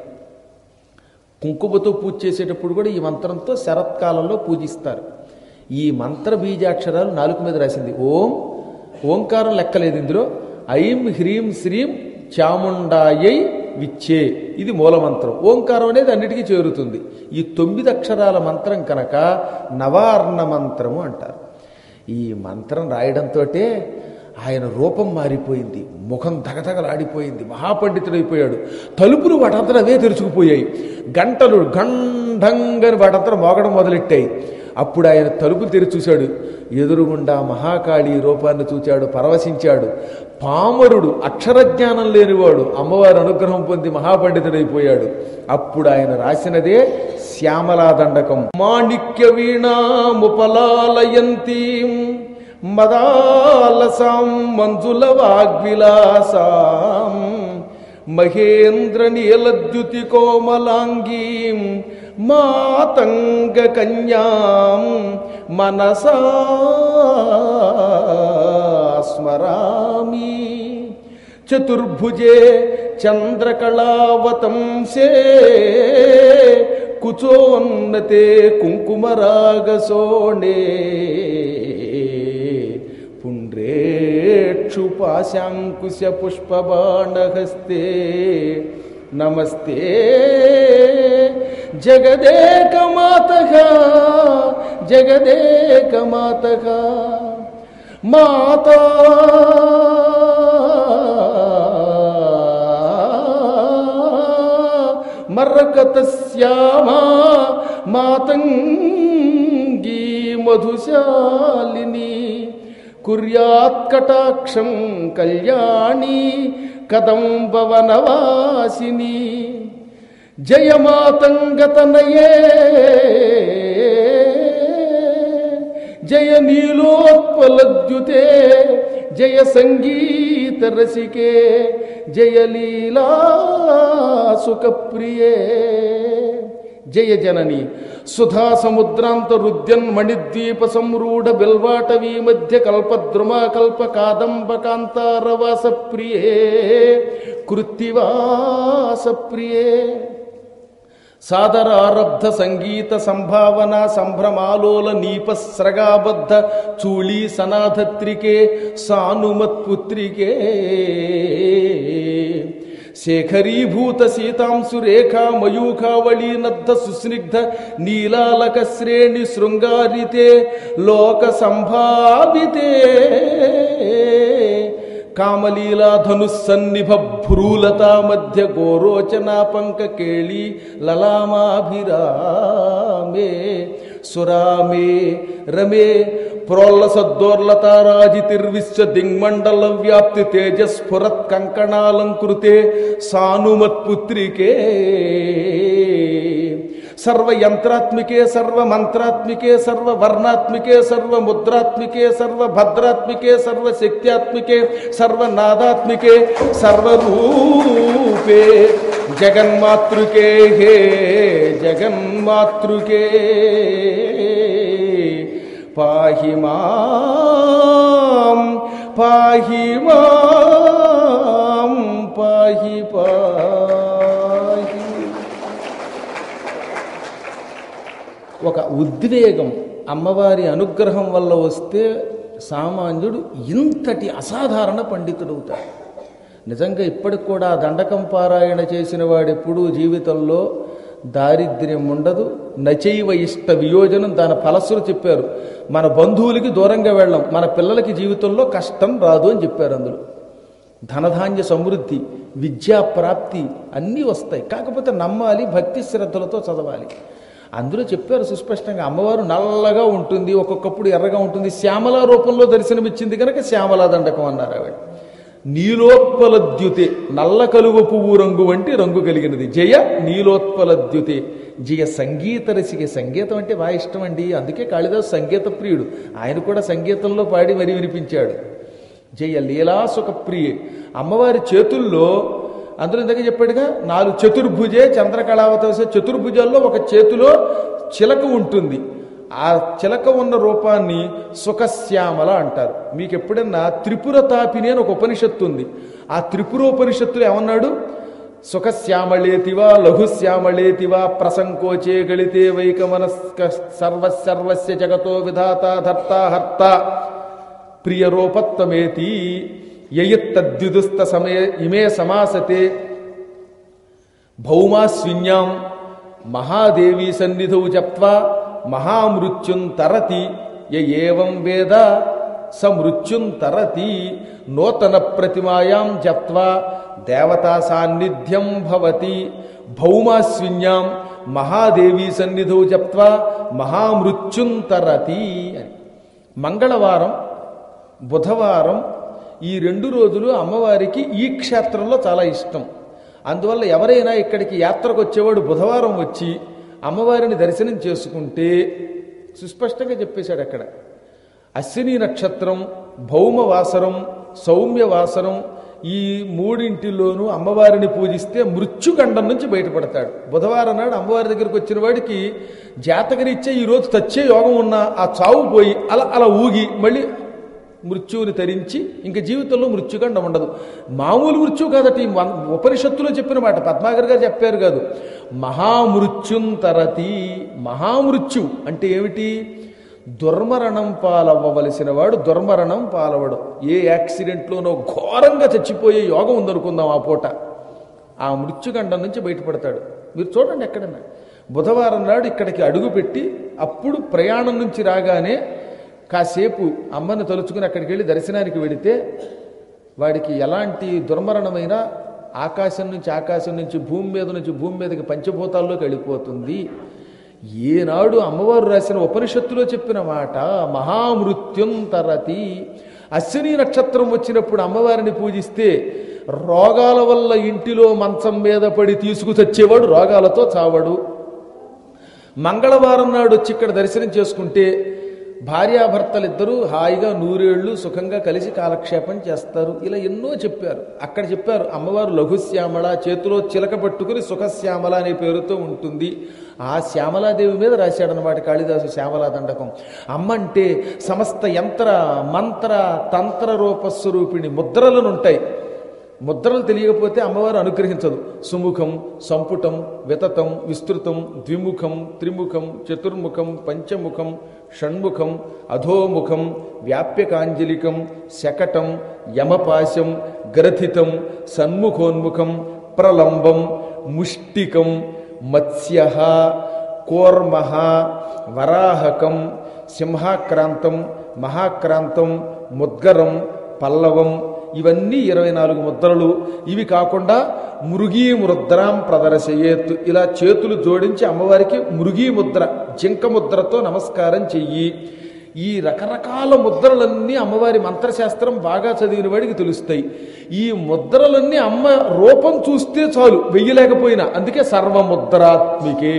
కుంకుమతో పూజ చేసేటప్పుడు కూడా ఈ మంత్రంతో శరత్కాలంలో పూజిస్తారు. ఈ మంత్ర బీజాక్షరాలు నాలుగు మీద రాసింది. ఓం, ఓంకారం లెక్కలేదు ఇందులో. ఐం హ్రీం శ్రీం చాముండాయై విచ్చే, ఇది మూలమంత్రం. ఓంకారం అనేది అన్నిటికీ చేరుతుంది. ఈ తొమ్మిది అక్షరాల మంత్రం కనుక నవార్ణ మంత్రము అంటారు. ఈ మంత్రం రాయడంతో ఆయన రూపం మారిపోయింది, ముఖం దగదగలాడిపోయింది, మహాపండితుడైపోయాడు. తలుపులు వాటంతా అవే తెరుచుకుపోయాయి, గంటలు గంఢంగని వాటంతా మోగడం మొదలెట్టాయి. అప్పుడు ఆయన తలుపులు తెరిచి చూశాడు, ఎదురుగుండా మహాకాళి రూపాన్ని చూచాడు, పరవశించాడు. పామరుడు, అక్షరజ్ఞానం లేనివాడు అమ్మవారి అనుగ్రహం పొంది మహాపండితుడైపోయాడు. అప్పుడు ఆయన రాసినదే శ్యామలా దండకం. మాణిక్య వీణాముపలాలయంతీ మదాలసాం మంజుల వాగ్విలాసాం మహేంద్ర నీలద్యుతి కోమలాంగీం మాతంగ కన్యాం మనసా స్మరామి. చతుర్భుజే చంద్రకళావతంసే కుచోన్నతే కుంకుమరాగసోణే పుండ్రేక్షు పాశాంకుశ పుష్పబాణహస్తే నమస్తే జగదేకమాతః జగదేకమాతః మాతా మర్కతస్యామా మాతంగీ మధుశాలిని కుర్యాత్ కటాక్షం కళ్యాణి కదంబవనవాసిని జయ మాతంగతనయే జయ నీలోత్పలద్యుతే జయ సంగీత రసికే జయ లీలా సుఖప్రియే జయ జనని సుధా సముద్రాంత రుద్యన్ మణిద్వీప సంరూఢ బిల్వాటవీ మధ్య కల్పద్రుమా కల్ప కాదంబ కాంతారవాస ప్రియే కృత్తివాస ప్రియే సాదరారబ్ధ సంగీత సంభావన సంభ్రమాలోల నీపస్రగాబద్ధ చూళీ సనాధత్రికే సానుమత్పుత్రికే శేఖరీభూత సీతాంశురేఖా మయూఖావళీ నద్ధ సుస్నిగ్ధ నీలాలక శ్రేణి శృంగారితే లోక సంభావితే కామలీలా ధనుస్సన్నిభ భ్రూలతా మధ్య గోరోచనా పంక కేళీ లలామాభిరామే సురామే రమే ప్రోల్ల సద్దోర్లతారాజితిర్విశ్వ దిగ్మండల వ్యాప్తి తేజస్ఫురత్ కంకణాలంకృతే సానుమత్పుత్రికే సర్వయంత్రాత్మికే సర్వమంత్రాత్మికే సర్వవర్ణాత్మికే సర్వముద్రాత్మికే సర్వభద్రాత్మికే సర్వశక్త్యాత్మికే సర్వనాదాత్మికే సర్వరూపే జగన్మాతృకే హే జగన్మాతృకే పాహి మాం పాహి మాం పాహి పాహి. ఒక ఉద్వేగం అమ్మవారి అనుగ్రహం వల్ల వస్తే సామాన్యుడు ఇంతటి అసాధారణ పండితుడవుతాడు. నిజంగా ఇప్పటికి కూడా దండకం పారాయణ చేసిన వాడెప్పుడూ జీవితంలో దారిద్ర్యం ఉండదు. నచైవ ఇష్ట వియోజనం, దాని ఫలస్సులు చెప్పారు. మన బంధువులకి దూరంగా వెళ్ళం, మన పిల్లలకి జీవితంలో కష్టం రాదు అని చెప్పారు. అందులో ధనధాన్య సమృద్ధి, విద్యా ప్రాప్తి అన్నీ వస్తాయి. కాకపోతే నమ్మాలి, భక్తి శ్రద్ధలతో చదవాలి. అందులో చెప్పారు సుస్పష్టంగా, అమ్మవారు నల్లగా ఉంటుంది, ఒక్కొక్కప్పుడు ఎర్రగా ఉంటుంది, శ్యామలా రూపంలో దర్శనమిచ్చింది కనుక శ్యామలా దండకం అన్నారు ఆవిడ. నీలోత్పలద్యుతే, నల్ల కలువ పువ్వు రంగు వంటి రంగు కలిగినది. జయ నీలోత్పలద్యుతే జయ సంగీత రసిక. సంగీతం అంటే బాగా ఇష్టం అండి, అందుకే కాళిదాసు సంగీత ప్రియుడు. ఆయన కూడా సంగీతంలో పాడి మరీ వినిపించాడు. జయ లీలాసుఖ ప్రియే. అమ్మవారి చేతుల్లో అందులో ఇందాక చెప్పాడుగా, నాలుగు చతుర్భుజే చంద్రకళావతసే, చతుర్భుజాల్లో ఒక చేతిలో చిలక ఉంటుంది. ఆ చిలక ఉన్న రూపాన్ని సుఖశ్యామల అంటారు. మీకు ఎప్పుడన్నా త్రిపుర తాపిని అని ఒక ఉపనిషత్తు ఉంది. ఆ త్రిపురోపనిషత్తులు ఏమన్నాడు? సుఖశ్యామళేతివా లఘుశ్యామళేతివా ప్రసంకోచే గళితే వైకమనస్క సర్వసర్వస్య జగతో విధాత ధర్త హర్త ప్రియరూపత్వమేతి యయిత్తద్యుదుస్త సమయ ఇమే సమాసతే భౌమాస్విన్యాం మహాదేవీ సన్నిధౌ జప్త్వా మహామృత్యుం తరతి య ఏవం వేద స మృత్యుం తరతి నూతన ప్రతిమాయాం జప్త్వా దేవతా సాన్నిధ్యం భవతి భౌమాస్విన్యాం మహాదేవీ సన్నిధౌ జప్త్వా మహామృత్యుం తరతి అని. మంగళవారం బుధవారం ఈ రెండు రోజులు అమ్మవారికి ఈ క్షేత్రంలో చాలా ఇష్టం. అందువల్ల ఎవరైనా ఇక్కడికి యాత్రకు వచ్చేవాడు బుధవారం వచ్చి అమ్మవారిని దర్శనం చేసుకుంటే సుస్పష్టంగా చెప్పేశాడు అక్కడ అశ్విని నక్షత్రం, భౌమవాసరం, సౌమ్యవాసరం ఈ మూడింటిలోనూ అమ్మవారిని పూజిస్తే మృత్యుగండం నుంచి బయటపడతాడు. బుధవారం నాడు అమ్మవారి దగ్గరికి వచ్చిన వాడికి జాతకరీత్యా ఈరోజు తచ్చే యోగం ఉన్నా ఆ చావు పోయి అలా అలా ఊగి మళ్ళీ మృత్యువుని తరించి ఇంక జీవితంలో మృత్యుగండం ఉండదు. మామూలు మృత్యువు కాదట, ఈ ఉపనిషత్తులో చెప్పిన మాట, పద్మాకర్ గారు చెప్పారు కాదు. మహామృత్యుం తరతి. మహామృత్యు అంటే ఏమిటి? దుర్మరణం పాలవ్వవలసిన వాడు దుర్మరణం పాలవడు. ఏ యాక్సిడెంట్లోనో ఘోరంగా చచ్చిపోయే యోగం ఉందనుకుందాం ఆ పూట, ఆ మృత్యుగండం నుంచి బయటపడతాడు. మీరు చూడండి ఎక్కడన్నా బుధవారం నాడు ఇక్కడికి అడుగుపెట్టి అప్పుడు ప్రయాణం నుంచి రాగానే కాసేపు అమ్మను తలుచుకుని అక్కడికి వెళ్ళి దర్శనానికి వెడితే వాడికి ఎలాంటి దుర్మరణమైన ఆకాశం నుంచి ఆకాశం నుంచి భూమి మీద నుంచి భూమి మీదకి పంచభూతాల్లోకి వెళ్ళిపోతుంది. ఏనాడు అమ్మవారు రాసిన ఉపనిషత్తులో చెప్పిన మాట మహామృత్యుం తరతి. అశ్విని నక్షత్రం వచ్చినప్పుడు అమ్మవారిని పూజిస్తే రోగాల వల్ల ఇంటిలో మంచం మీద పడి తీసుకు తెచ్చేవాడు రోగాలతో చావడు. మంగళవారం నాడు వచ్చి ఇక్కడ దర్శనం చేసుకుంటే భార్యాభర్తలిద్దరూ హాయిగా నూరేళ్లు సుఖంగా కలిసి కాలక్షేపం చేస్తారు. ఇలా ఎన్నో చెప్పారు. అక్కడ చెప్పారు అమ్మవారు లఘుశ్యామల, చేతిలో చిలక పట్టుకుని సుఖశ్యామల అనే పేరుతో ఉంటుంది. ఆ శ్యామలాదేవి మీద రాశాడనమాట కాళిదాసు శ్యామలా దండకం. అమ్మ అంటే సమస్త యంత్ర మంత్ర తంత్ర రూపస్వరూపిణి. ముద్రలను ఉంటాయి. ముద్రలు తెలియకపోతే అమ్మవారు అనుగ్రహించదు. సుముఖం, సంపుటం, వితతం, విస్తృతం, ద్విముఖం, త్రిముఖం, చతుర్ముఖం, పంచముఖం, షణ్ముఖం, అధోముఖం, వ్యాప్యకాంజలికం, శకటం, యమపాశం, గ్రథితం, సన్ముఖోన్ముఖం, ప్రలంబం, ముష్టికం, మత్స్య, కూర్మ, వరాహకం, సింహాక్రాంతం, మహాక్రాంతం, ముద్గరం, పల్లవం, ఇవన్నీ ఇరవై నాలుగు ముద్రలు. ఇవి కాకుండా మృగీ ముద్రాం ప్రదర్శయేత్, ఇలా చేతులు జోడించి అమ్మవారికి మృగీ ముద్ర, జింక ముద్రతో నమస్కారం చెయ్యి. ఈ రకరకాల ముద్రలన్నీ అమ్మవారి మంత్రశాస్త్రం బాగా చదివిన వాడికి తెలుస్తాయి. ఈ ముద్రలన్నీ అమ్మ రూపం చూస్తే చాలు, వెయ్యలేకపోయినా. అందుకే సర్వముద్రాత్మికే.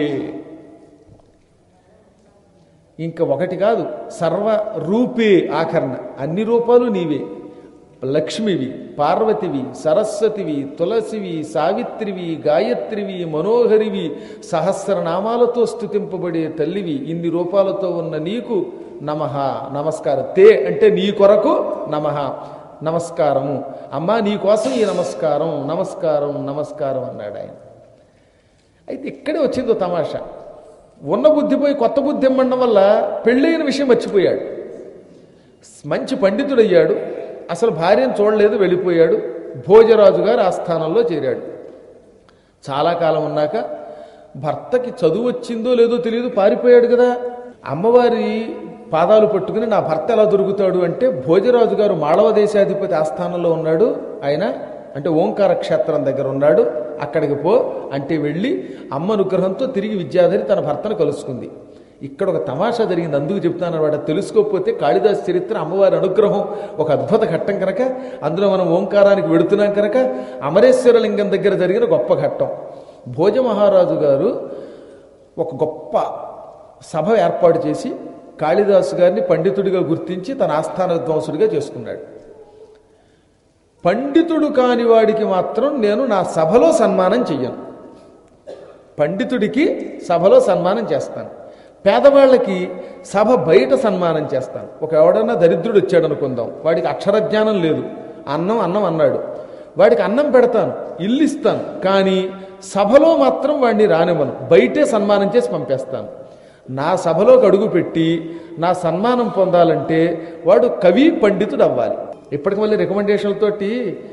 ఇంకా ఒకటి కాదు, సర్వ రూపే ఆకరణ, అన్ని రూపాలు నీవే. లక్ష్మివి, పార్వతివి, సరస్వతివి, తులసివి, సావిత్రివి, గాయత్రివి, మనోహరివి, సహస్రనామాలతో స్తుతింపబడే తల్లివి. ఇన్ని రూపాలతో ఉన్న నీకు నమః, నమస్కారం. తే అంటే నీ కొరకు నమః, నమస్కారము. అమ్మా నీ కోసం ఈ నమస్కారం, నమస్కారం, నమస్కారం అన్నాడు ఆయన. అయితే ఇక్కడే వచ్చిందో తమాషా. ఉన్న బుద్ధి పోయి కొత్త బుద్ధి ఇమ్మడం వల్ల పెళ్ళైన విషయం మర్చిపోయాడు. మంచి పండితుడయ్యాడు. అసలు భార్యను చూడలేదు, వెళ్ళిపోయాడు. భోజరాజు గారు ఆ స్థానంలో చేరాడు. చాలా కాలం ఉన్నాక భర్తకి చదువు వచ్చిందో లేదో తెలియదు, పారిపోయాడు కదా. అమ్మవారి పాదాలు పట్టుకుని నా భర్త ఎలా దొరుకుతాడు అంటే, భోజరాజు గారు మాళవ దేశాధిపతి ఆస్థానంలో ఉన్నాడు. ఆయన అంటే ఓంకార క్షేత్రం దగ్గర ఉన్నాడు, అక్కడికి పో అంటే వెళ్ళి అమ్మ అనుగ్రహంతో తిరిగి విద్యాధరి తన భర్తను కలుసుకుంది. ఇక్కడ ఒక తమాషా జరిగింది, అందుకు చెప్తాను అనమాట. తెలుసుకోకపోతే కాళిదాసు చరిత్ర అమ్మవారి అనుగ్రహం ఒక అద్భుత ఘట్టం కనుక, అందులో మనం ఓంకారానికి వెడుతున్నాం కనుక అమరేశ్వరలింగం దగ్గర జరిగిన గొప్ప ఘట్టం. భోజ మహారాజు గారు ఒక గొప్ప సభ ఏర్పాటు చేసి కాళిదాసు గారిని పండితుడిగా గుర్తించి తన ఆస్థాన విద్వాంసుడిగా చేసుకున్నాడు. పండితుడు కాని వాడికి మాత్రం నేను నా సభలో సన్మానం చెయ్యను. పండితుడికి సభలో సన్మానం చేస్తాను, పేదవాళ్ళకి సభ బయట సన్మానం చేస్తాను. ఒక ఎవడన్నా దరిద్రుడు వచ్చాడు అనుకుందాం, వాడికి అక్షరజ్ఞానం లేదు, అన్నం అన్నం అన్నాడు, వాడికి అన్నం పెడతాను, ఇల్లు ఇస్తాను, కానీ సభలో మాత్రం వాడిని రానివ్వను, బయటే సన్మానం చేసి పంపేస్తాను. నా సభలోకి అడుగు పెట్టి నా సన్మానం పొందాలంటే వాడు కవి పండితుడు అవ్వాలి. ఇప్పటికి మళ్ళీ రికమెండేషన్లతోటి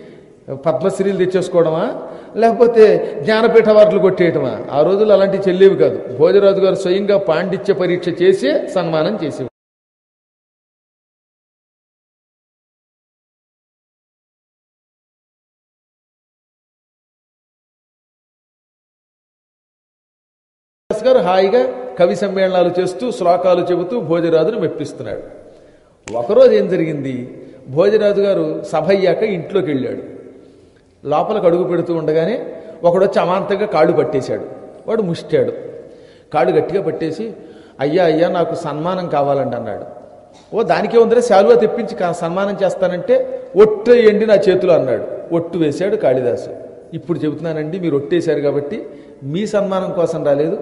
పద్మశ్రీలు తెచ్చేసుకోవడమా, లేకపోతే జ్ఞానపీఠ అవార్డులు కొట్టేయటమా? ఆ రోజులు అలాంటివి చెల్లేవి కాదు. భోజరాజు గారు స్వయంగా పాండిత్య పరీక్ష చేసే సన్మానం చేసేవారు. గారు హాయిగా కవి సమ్మేళనాలు చేస్తూ శ్లోకాలు చెబుతూ భోజరాజును మెప్పిస్తున్నాడు. ఒకరోజు ఏం జరిగింది, భోజరాజు గారు సభ అయ్యాక ఇంట్లోకి వెళ్ళాడు. లోపలికి అడుగు పెడుతూ ఉండగానే ఒకడొచ్చి అమాంతంగా కాళ్ళు పట్టేశాడు. వాడు ముష్టాడు. కాళ్ళు గట్టిగా పట్టేసి, అయ్యా అయ్యా నాకు సన్మానం కావాలండి అన్నాడు. ఓ దానికే ఉందరే, శాలువా తెప్పించి సన్మానం చేస్తానంటే ఒట్టు వేయండి నా చేతిలో అన్నాడు. ఒట్టు వేశాడు కాళిదాసు. ఇప్పుడు చెబుతున్నానండి, మీరు ఒట్టేశారు కాబట్టి మీ సన్మానం కోసం రాలేదు.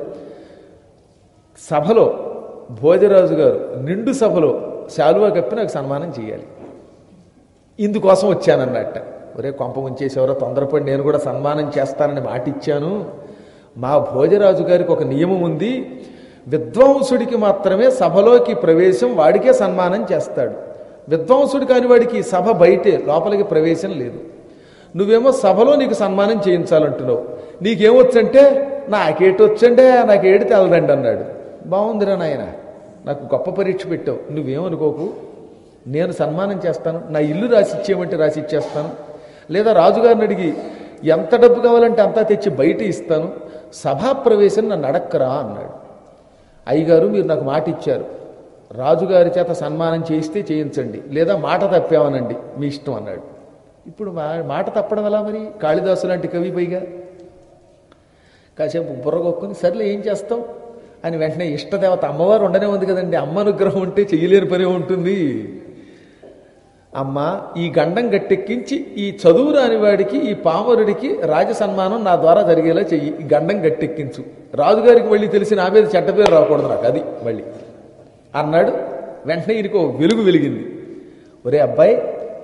సభలో భోజరాజు గారు నిండు సభలో శాలువా కప్పి నాకు సన్మానం చేయాలి, ఇందుకోసం వచ్చానన్నట్ట. ఒరే కొంప ముంచేసేవరో, తొందరపడి నేను కూడా సన్మానం చేస్తానని మాట ఇచ్చాను. మా భోజరాజు గారికి ఒక నియమం ఉంది, విద్వాంసుడికి మాత్రమే సభలోకి ప్రవేశం, వాడికే సన్మానం చేస్తాడు. విద్వాంసుడు కాని వాడికి సభ బయటే, లోపలికి ప్రవేశం లేదు. నువ్వేమో సభలో నీకు సన్మానం చేయించాలంటున్నావు. నీకేమొచ్చంటే నాకేటొచ్చండే, నాకేడి తెలదండి అన్నాడు. బాగుందిరా నాయన, నాకు గొప్ప పరీక్ష పెట్టావు. నువ్వేమనుకోకు, నేను సన్మానం చేస్తాను. నా ఇల్లు రాసి ఇచ్చేయమంటే రాసి ఇచ్చేస్తాను, లేదా రాజుగారిని అడిగి ఎంత డబ్బు కావాలంటే అంతా తెచ్చి బయట ఇస్తాను. సభాప్రవేశం నన్ను అడక్కరా అన్నాడు. అయ్యగారు మీరు నాకు మాట ఇచ్చారు, రాజుగారి చేత సన్మానం చేయిస్తే చేయించండి, లేదా మాట తప్పామనండి, మీ ఇష్టం అన్నాడు. ఇప్పుడు మాట తప్పడం ఎలా మరి? కాళిదాసు లాంటి కవి పైగా. కాసేపు బుర్రగొక్కుని సర్లే ఏం చేస్తాం అని వెంటనే ఇష్టదేవత అమ్మవారు ఉండనే ఉంది కదండి, అమ్మ అనుగ్రహం ఉంటే చెయ్యలేని పని ఉంటుంది. అమ్మ ఈ గండం గట్టెక్కించి ఈ చదువు రాని వాడికి, ఈ పామరుడికి రాజ సన్మానం నా ద్వారా జరిగేలా చెయ్యి, ఈ గండం గట్టెక్కించు. రాజుగారికి మళ్ళీ తెలిసి నా మీద చెడ్డ పేరు రాకూడదు నాకు, అది మళ్ళీ అన్నాడు. వెంటనే ఈయనకు వెలుగు వెలిగింది. ఒరే అబ్బాయి,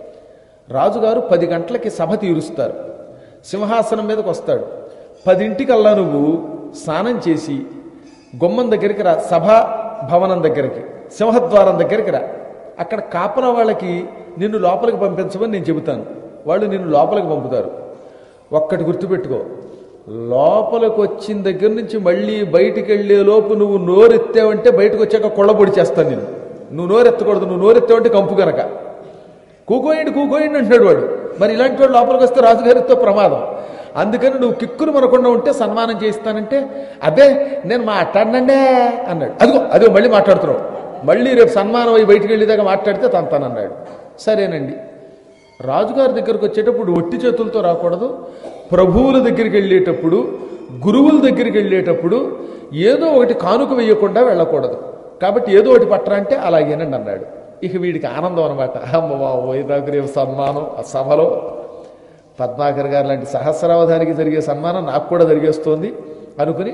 రాజుగారు పది గంటలకి సభ తీరుస్తారు, సింహాసనం మీదకి వస్తాడు. పదింటికల్లా నువ్వు స్నానం చేసి గుమ్మం దగ్గరికి రా, సభా భవనం దగ్గరికి, సింహద్వారం దగ్గరికి రా. అక్కడ కాపలా వాళ్ళకి నిన్ను లోపలికి పంపించమని నేను చెబుతాను, వాళ్ళు నిన్ను లోపలికి పంపుతారు. ఒక్కటి గుర్తుపెట్టుకో, లోపలికి వచ్చిన దగ్గర నుంచి మళ్ళీ బయటికి వెళ్ళే లోపు నువ్వు నోరెత్తావంటే బయటకు వచ్చాక కొళ్ళబొడి చేస్తాను నిన్ను. నువ్వు నోరెత్తకూడదు, నువ్వు నోరెత్తావంటే కంపు కనుక. కూకోయండి కూకోయండి అంటున్నాడు వాడు. మరి ఇలాంటి వాడు లోపలికి వస్తే రాజుగారితో ప్రమాదం. అందుకని నువ్వు కిక్కులు మనకుండా ఉంటే సన్మానం చేయిస్తానంటే, అబ్బే నేను మాట్లాడనండే అన్నాడు. అదిగో అదిగో మళ్ళీ మాట్లాడుతున్నావు, మళ్ళీ రేపు సన్మానం అయ్యి బయటికి వెళ్ళేదాకా మాట్లాడితే తంతానన్నాడు. సరేనండి. రాజుగారి దగ్గరకు వచ్చేటప్పుడు ఒట్టి చేతులతో రాకూడదు, ప్రభువుల దగ్గరికి వెళ్ళేటప్పుడు, గురువుల దగ్గరికి వెళ్ళేటప్పుడు ఏదో ఒకటి కానుక వేయకుండా వెళ్ళకూడదు. కాబట్టి ఏదో ఒకటి పట్టరా అంటే అలాగేనండి అన్నాడు. ఇక వీడికి ఆనందం అనమాట. అమ్మ బాబోయ్, నాకు రేపు సన్మానం, ఆ సభలో పద్మాకర్ గారు లాంటి సహస్రావధానికి జరిగే సన్మానం నాకు కూడా జరిగేస్తోంది అనుకుని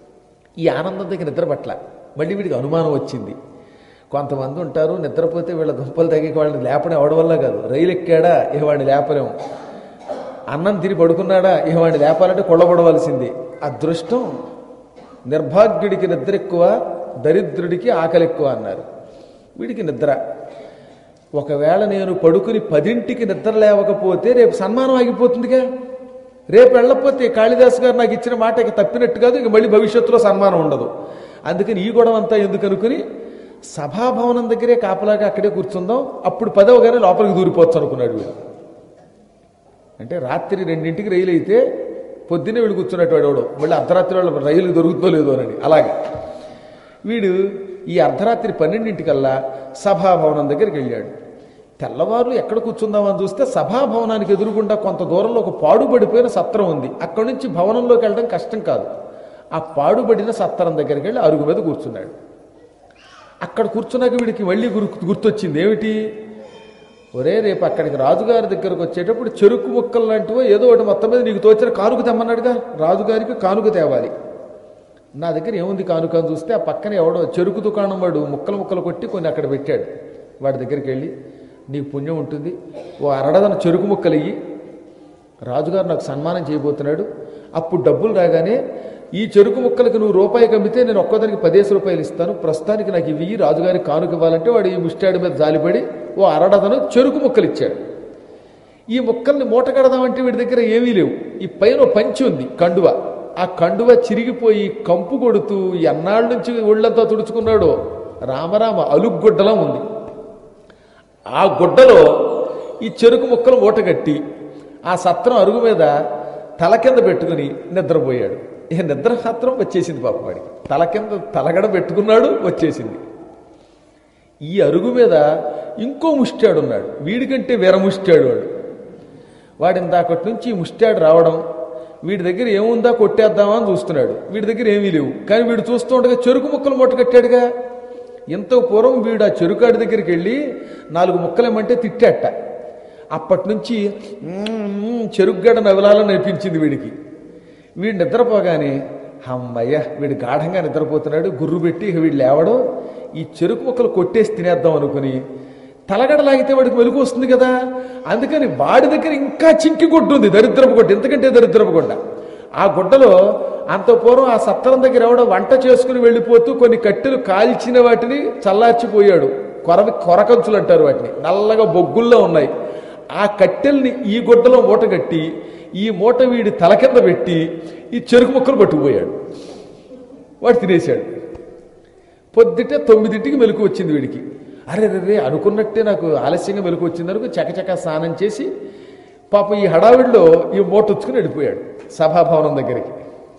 ఈ ఆనందం దగ్గర నిద్ర పట్ల. మళ్ళీ వీడికి అనుమానం వచ్చింది. కొంతమంది ఉంటారు, నిద్రపోతే వీళ్ళ దుంపలు తగ్గి వాళ్ళని లేపడం ఎవడి వల్ల కాదు. రైలు ఎక్కాడా ఇక వాడిని లేపలేము, అన్నం తిని పడుకున్నాడా ఇక వాడిని లేపాలంటే కొళ్ళబడవలసింది. అదృష్టం నిర్భాగ్యుడికి నిద్ర ఎక్కువ, దరిద్రుడికి ఆకలి ఎక్కువ అన్నారు. వీడికి నిద్ర. ఒకవేళ నేను పడుకుని పదింటికి నిద్ర లేవకపోతే రేపు సన్మానం ఆగిపోతుందిగా. రేపు వెళ్ళకపోతే కాళిదాసు గారు నాకు ఇచ్చిన మాట ఇక తప్పినట్టు కాదు, ఇక మళ్ళీ భవిష్యత్తులో సన్మానం ఉండదు. అందుకని ఈ గొడవ అంతా ఎందుకు అనుకుని సభాభవనం దగ్గరే కాపలాగా అక్కడే కూర్చుందాం, అప్పుడు పదవగానే లోపలికి దూరిపోవచ్చు అనుకున్నాడు వీడు. అంటే రాత్రి రెండింటికి రైలు అయితే పొద్దున్నే వీడు కూర్చున్నట్టు వాడు, మళ్ళీ అర్ధరాత్రి వాళ్ళు రైలు దొరుకుతుందో లేదో అని. అలాగే వీడు ఈ అర్ధరాత్రి పన్నెండింటికల్లా సభాభవనం దగ్గరికి వెళ్ళాడు. తెల్లవారు ఎక్కడ కూర్చుందామని చూస్తే సభాభవనానికి ఎదురుగుండా కొంత దూరంలో ఒక పాడుబడిపోయిన సత్రం ఉంది. అక్కడి నుంచి భవనంలోకి వెళ్ళడం కష్టం కాదు. ఆ పాడుబడిన సత్రం దగ్గరికి వెళ్ళి అరుగు మీద కూర్చున్నాడు. అక్కడ కూర్చున్నాక వీడికి మళ్ళీ గుర్ గుర్తొచ్చింది ఏమిటి, ఒరే రేపు అక్కడికి రాజుగారి దగ్గరకు వచ్చేటప్పుడు చెరుకు ముక్కలు లాంటివో ఏదో ఒకటి మొత్తం మీద నీకు తోచిన కానుక తెమ్మన్నాడుగా, రాజుగారికి కానుక తేవాలి. నా దగ్గర ఏముంది కానుక అని చూస్తే ఆ పక్కన ఎవడో చెరుకు దుకాణం వాడు ముక్కలు ముక్కలు కొట్టి కొన్ని అక్కడ పెట్టాడు. వాడి దగ్గరికి వెళ్ళి, నీకు పుణ్యం ఉంటుంది, ఓ అరడదన చెరుకు ముక్కలు ఇయ్యి, రాజుగారు నాకు సన్మానం చేయబోతున్నాడు, అప్పుడు డబ్బులు రాగానే ఈ చెరుకు ముక్కలకి నువ్వు రూపాయి కమ్మితే నేను ఒక్కోదానికి పదేసి రూపాయలు ఇస్తాను, ప్రస్తుతానికి నాకు ఇవి రాజుగారికి కానుక ఇవ్వాలంటే వాడు ఈ ముష్టాడి మీద జాలిపడి ఓ అరడదను చెరుకు ముక్కలు ఇచ్చాడు. ఈ ముక్కల్ని మూట కడదామంటే వీడి దగ్గర ఏమీ లేవు. ఈ పైన పంచి ఉంది కండువ, ఆ కండువ చిరిగిపోయి కంపు కొడుతూ ఎన్నాళ్ళ నుంచి ఒళ్ళంతా తుడుచుకున్నాడో రామరామ అలుగుడ్డలా ఉంది. ఆ గుడ్డలో ఈ చెరుకు ముక్కలు మూటగట్టి ఆ సత్రం అరుగు మీద తల కింద పెట్టుకుని నిద్రపోయాడు. ఇక నిద్ర మాత్రం వచ్చేసింది పాప వాడికి. తల కింద తలగడ పెట్టుకున్నాడు, వచ్చేసింది. ఈ అరుగు మీద ఇంకో ముష్టాడు ఉన్నాడు, వీడికంటే వేర ముష్టాడు వాడు. వాడి ఇందాకటి నుంచి ఈ ముష్టాడు రావడం, వీడి దగ్గర ఏముందా కొట్టేద్దామా అని చూస్తున్నాడు. వీడి దగ్గర ఏమీ లేవు, కానీ వీడు చూస్తూ ఉండగా చెరుకు ముక్కలు మూట కట్టాడుగా. ఎంతో పూర్వం వీడు ఆ చెరుకాడి దగ్గరికి వెళ్ళి నాలుగు ముక్కలేమంటే తిట్టాట. అప్పటి నుంచి చెరుకుగడ్డ నవలాలని అనిపించింది వీడికి. వీడు నిద్రపోగానే అమ్మయ్య వీడు గాఢంగా నిద్రపోతున్నాడు, గుర్రు పెట్టి వీడు లేవడం ఈ చెరుకు ముక్కలు కొట్టేసి తినేద్దాం అనుకుని తలగడ లాగితే వాడికి వెలుగు వస్తుంది కదా. అందుకని వాడి దగ్గర ఇంకా చింకి గుడ్డ ఉంది, దరిద్రపు గుడ్డ, ఎందుకంటే దరిద్రపు గుడ్డ. ఆ గుడ్డలో అంత పూర్వం ఆ సత్తరం దగ్గర ఎవడో వంట చేసుకుని వెళ్ళిపోతూ కొన్ని కట్టెలు కాల్చిన వాటిని చల్లార్చిపోయాడు. కొరవి కొరకంచులు అంటారు వాటిని, నల్లగా బొగ్గుల్లో ఉన్నాయి. ఆ కట్టెల్ని ఈ గుడ్డలో మూట కట్టి ఈ మూట వీడి తల కింద పెట్టి ఈ చెరుకు ముక్కలు పట్టుకుపోయాడు. వాడు తినేశాడు. పొద్దుటే తొమ్మిదింటికి మెలకు వచ్చింది వీడికి. అరే రే అనుకున్నట్టే నాకు ఆలస్యంగా మెలకు వచ్చింది అనుకు చకచక స్నానం చేసి పాపం ఈ హడావిడిలో ఈ మూట వచ్చుకుని వెళ్ళిపోయాడు సభాభవనం దగ్గరికి.